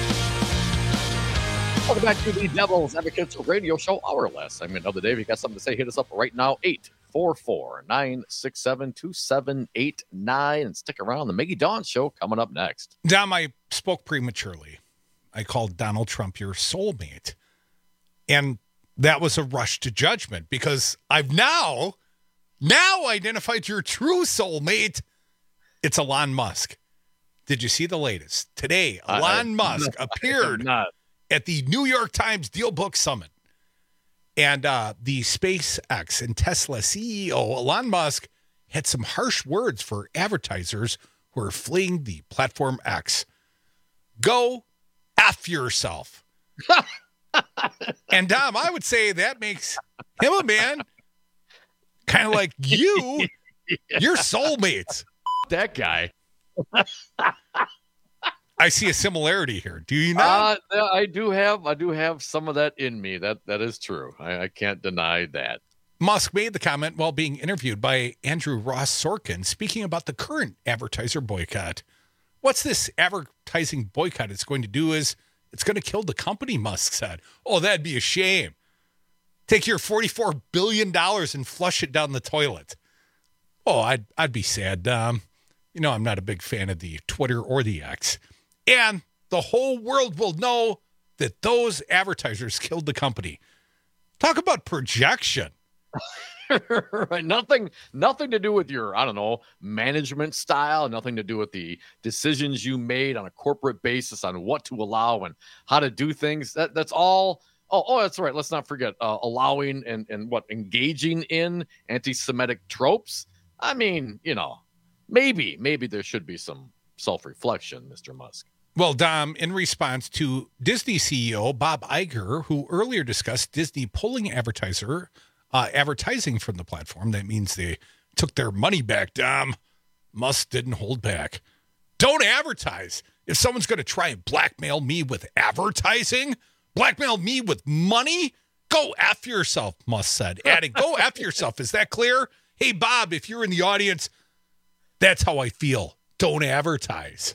[SPEAKER 19] Welcome back to the Devil's Advocates radio show, hour less. I'm another Dave. If you got something to say, hit us up right now, 844-967-2789. And stick around. The Maggie Dawn Show coming up next.
[SPEAKER 18] Dom, I spoke prematurely. I called Donald Trump your soulmate. And that was a rush to judgment because I've now identified your true soulmate It's Elon Musk. Did you see the latest? Today, Elon Musk appeared at the New York Times DealBook Summit. And the SpaceX and Tesla CEO, Elon Musk, had some harsh words for advertisers who are fleeing the platform X. Go F yourself. And Dom, I would say that makes him a man kind of like you. You're soulmates.
[SPEAKER 19] That guy.
[SPEAKER 18] I see a similarity here. Do you not?
[SPEAKER 19] I do have some of that in me. That is true. I can't deny that.
[SPEAKER 18] Musk made the comment while being interviewed by Andrew Ross Sorkin, speaking about the current advertiser boycott. What's this advertising boycott it's going to do is it's going to kill the company, Musk said. Oh, that'd be a shame. Take your $44 billion and flush it down the toilet. Oh, I'd be sad. I'm not a big fan of the Twitter or the X. And the whole world will know that those advertisers killed the company. Talk about projection.
[SPEAKER 19] Right. Nothing to do with your, management style, nothing to do with the decisions you made on a corporate basis on what to allow and how to do things. That's all. Oh, that's right. Let's not forget allowing and engaging in anti-Semitic tropes. I mean, maybe there should be some self-reflection, Mr. Musk.
[SPEAKER 18] Well, Dom, in response to Disney CEO Bob Iger, who earlier discussed Disney pulling advertising from the platform, that means they took their money back, Dom. Musk didn't hold back. Don't advertise. If someone's going to try and blackmail me with advertising, blackmail me with money, go F yourself, Musk said. Adding, go F yourself. Is that clear? Hey, Bob, if you're in the audience, that's how I feel. Don't advertise.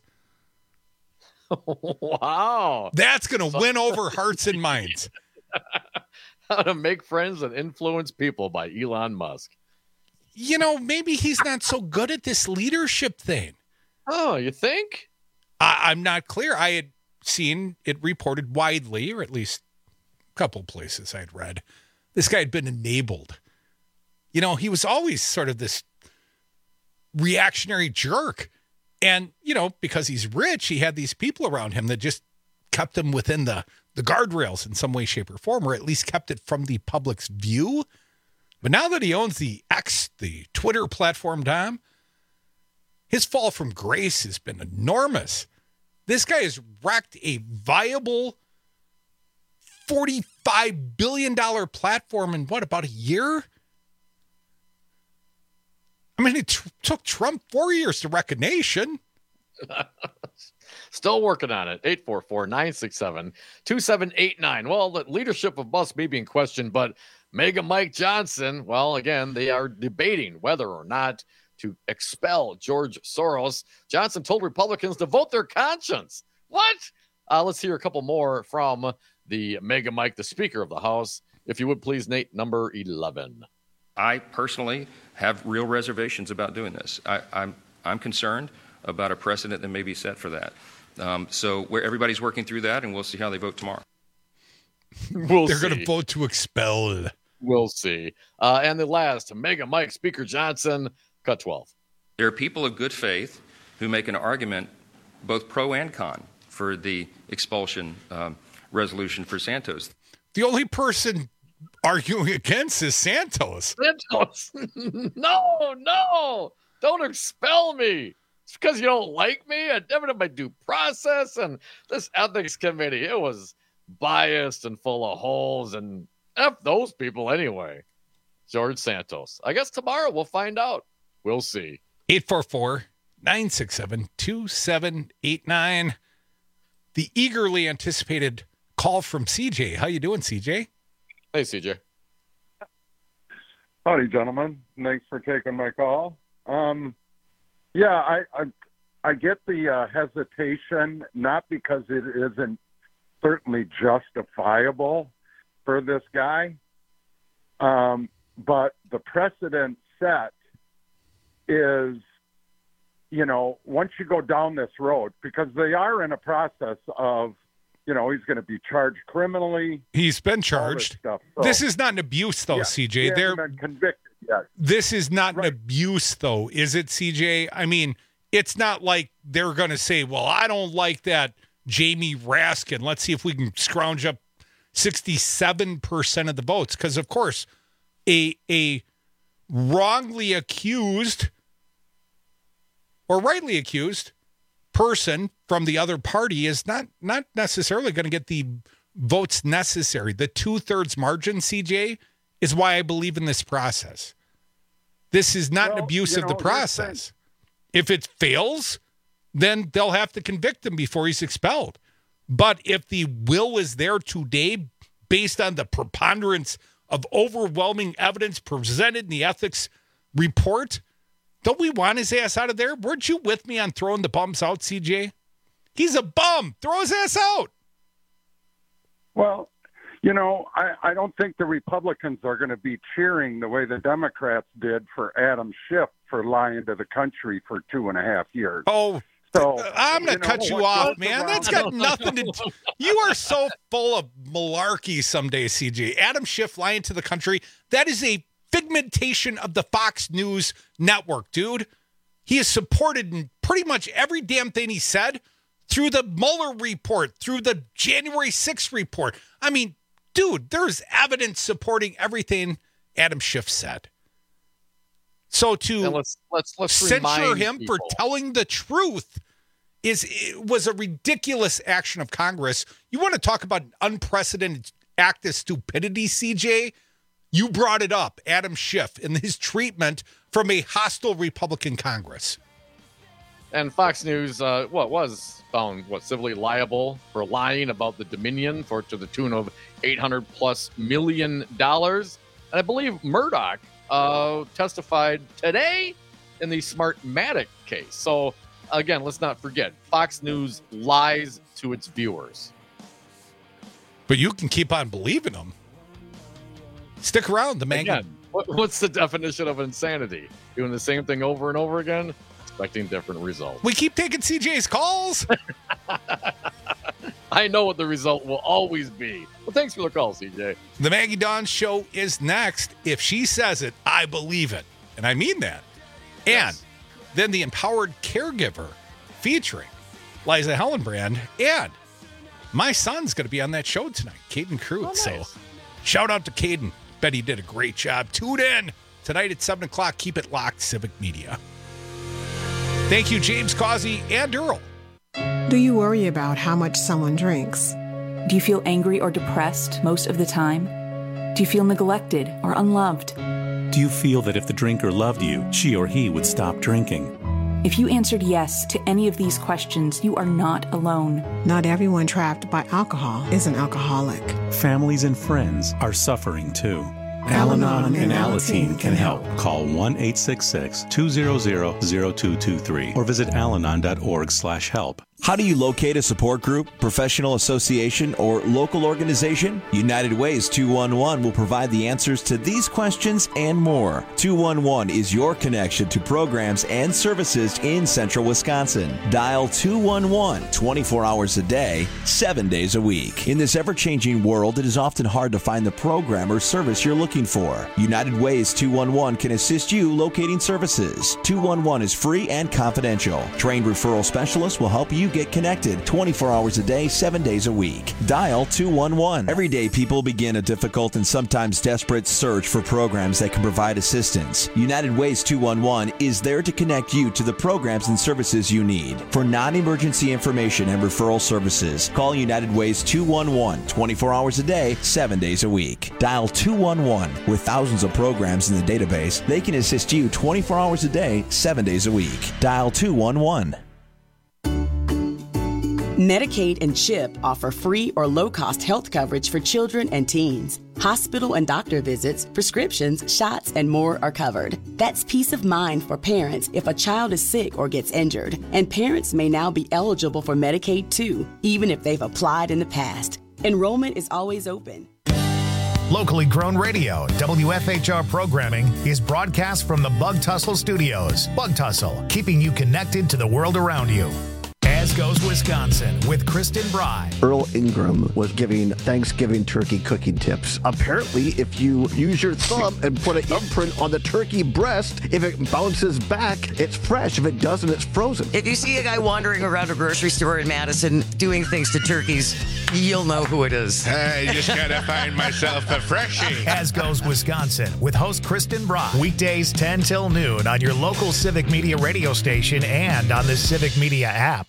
[SPEAKER 19] Wow.
[SPEAKER 18] That's going to win over hearts and minds.
[SPEAKER 19] How to Make Friends and Influence People by Elon Musk.
[SPEAKER 18] Maybe he's not so good at this leadership thing.
[SPEAKER 19] Oh, you think?
[SPEAKER 18] I'm not clear. I had seen it reported widely, or at least a couple places I'd read. This guy had been enabled. He was always sort of this reactionary jerk. And, because he's rich, he had these people around him that just kept him within the guardrails in some way, shape, or form, or at least kept it from the public's view. But now that he owns the X, the Twitter platform, Dom, his fall from grace has been enormous. This guy has wrecked a viable $45 billion platform in about a year? I mean, it took Trump 4 years to wreck a nation.
[SPEAKER 19] Still working on it. 844-967-2789. Well, the leadership of Musk may be in question, but Mega Mike Johnson, well, again, they are debating whether or not to expel George Soros. Johnson told Republicans to vote their conscience. What? Let's hear a couple more from the Mega Mike, the Speaker of the House. If you would please, Nate, number 11.
[SPEAKER 2] I personally have real reservations about doing this. I'm concerned about a precedent that may be set for that. So where everybody's working through that, and we'll see how they vote tomorrow.
[SPEAKER 18] They're going to vote to expel.
[SPEAKER 19] We'll see. And the last, Mega Mike, Speaker Johnson, cut 12.
[SPEAKER 2] There are people of good faith who make an argument, both pro and con, for the expulsion resolution for Santos.
[SPEAKER 18] The only person arguing against is Santos.
[SPEAKER 19] No, don't expel me. It's because you don't like me. I never did my due process, and this ethics committee, it was biased and full of holes, and F those people anyway. George Santos. I guess tomorrow we'll find out. We'll see.
[SPEAKER 18] 844-967-2789. The eagerly anticipated call from CJ. How you doing, CJ?
[SPEAKER 19] Hey, CJ.
[SPEAKER 5] Howdy, gentlemen. Thanks for taking my call. I get the hesitation, not because it isn't certainly justifiable for this guy, but the precedent set is, once you go down this road, because they are in a process of, he's going to be charged criminally.
[SPEAKER 18] He's been charged.
[SPEAKER 5] So,
[SPEAKER 18] this is not an abuse, though, CJ.
[SPEAKER 5] They're been convicted yet.
[SPEAKER 18] This is not an abuse, though, is it, CJ? I mean, it's not like they're going to say, well, I don't like that Jamie Raskin. Let's see if we can scrounge up 67% of the votes. Because, of course, a wrongly accused or rightly accused person from the other party is not necessarily going to get the votes necessary. The 2/3 margin, CJ, is why I believe in this process. This is not an abuse of the process. If it fails, then they'll have to convict him before he's expelled. But if the will is there today, based on the preponderance of overwhelming evidence presented in the ethics report, don't we want his ass out of there? Weren't you with me on throwing the bums out, CJ? He's a bum. Throw his ass out.
[SPEAKER 5] Well, I don't think the Republicans are going to be cheering the way the Democrats did for Adam Schiff for lying to the country for 2.5 years.
[SPEAKER 18] Oh,
[SPEAKER 5] so
[SPEAKER 18] I'm going to cut you off, man. That's got nothing to do. You are so full of malarkey some days, CJ. Adam Schiff lying to the country. That is a figmentation of the Fox News network, dude. He is supported in pretty much every damn thing he said through the Mueller report, through the January 6th report. I mean, dude, there's evidence supporting everything Adam Schiff said. So to
[SPEAKER 19] let's
[SPEAKER 18] censure him
[SPEAKER 19] people
[SPEAKER 18] for telling the truth was a ridiculous action of Congress. You want to talk about an unprecedented act of stupidity, CJ? You brought it up, Adam Schiff, and his treatment from a hostile Republican Congress.
[SPEAKER 19] And Fox News, was found civilly liable for lying about the Dominion to the tune of $800+ million. And I believe Murdoch testified today in the Smartmatic case. So again, let's not forget, Fox News lies to its viewers.
[SPEAKER 18] But you can keep on believing them. Stick around, the Maggie.
[SPEAKER 19] Again, what's the definition of insanity? Doing the same thing over and over again, expecting different results.
[SPEAKER 18] We keep taking CJ's calls.
[SPEAKER 19] I know what the result will always be. Well, thanks for the call, CJ.
[SPEAKER 18] The Maggie Dawn Show is next. If she says it, I believe it. And I mean that. And then the Empowered Caregiver featuring Liza Hellenbrand. And my son's going to be on that show tonight, Caden Cruz.
[SPEAKER 19] Oh, nice.
[SPEAKER 18] So shout out to Caden. Bet he did a great job. Tune in tonight at 7 o'clock. Keep it locked, Civic Media. Thank you, James Causey and Earl.
[SPEAKER 12] Do you worry about how much someone drinks?
[SPEAKER 14] Do you feel angry or depressed most of the time? Do you feel neglected or unloved?
[SPEAKER 20] Do you feel that if the drinker loved you, she or he would stop drinking?
[SPEAKER 14] If you answered yes to any of these questions, you are not alone.
[SPEAKER 12] Not everyone trapped by alcohol is an alcoholic.
[SPEAKER 20] Families and friends are suffering too. Al-Anon and Alateen can help. Call 1-866-200-0223 or visit alanon.org/help.
[SPEAKER 22] How do you locate a support group, professional association, or local organization? United Ways 211 will provide the answers to these questions and more. 211 is your connection to programs and services in central Wisconsin. Dial 211 24 hours a day, 7 days a week. In this ever-changing world, it is often hard to find the program or service you're looking for. United Ways 211 can assist you locating services. 211 is free and confidential. Trained referral specialists will help you get connected 24 hours a day, 7 days a week. Dial 211. Every day, people begin a difficult and sometimes desperate search for programs that can provide assistance. United Ways 211 is there to connect you to the programs and services you need. For non-emergency information and referral services, call United Ways 211 24 hours a day, 7 days a week. Dial 211. With thousands of programs in the database, they can assist you 24 hours a day, 7 days a week. Dial 211.
[SPEAKER 23] Medicaid and CHIP offer free or low-cost health coverage for children and teens. Hospital and doctor visits, prescriptions, shots, and more are covered. That's peace of mind for parents if a child is sick or gets injured. And parents may now be eligible for Medicaid too, even if they've applied in the past. Enrollment is always open.
[SPEAKER 13] Locally grown radio, WFHR programming is broadcast from the Bug Tussle Studios. Bug Tussle, keeping you connected to the world around you. And As Goes Wisconsin with Kristen Bry.
[SPEAKER 17] Earl Ingram was giving Thanksgiving turkey cooking tips. Apparently, if you use your thumb and put an imprint on the turkey breast, if it bounces back, it's fresh. If it doesn't, it's frozen.
[SPEAKER 3] If you see a guy wandering around a grocery store in Madison doing things to turkeys, you'll know who it is.
[SPEAKER 4] I just gotta find myself a freshie.
[SPEAKER 13] As Goes Wisconsin with host Kristen Brock. Weekdays 10 till noon on your local Civic Media radio station and on the Civic Media app.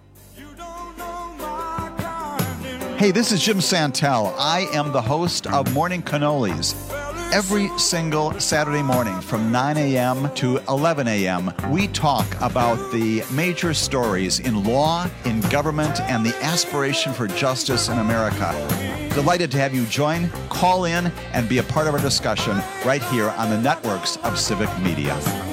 [SPEAKER 6] Hey, this is Jim Santel. I am the host of Morning Cannolis. Every single Saturday morning from 9 a.m. to 11 a.m., we talk about the major stories in law, in government, and the aspiration for justice in America. Delighted to have you join, call in, and be a part of our discussion right here on the networks of Civic Media.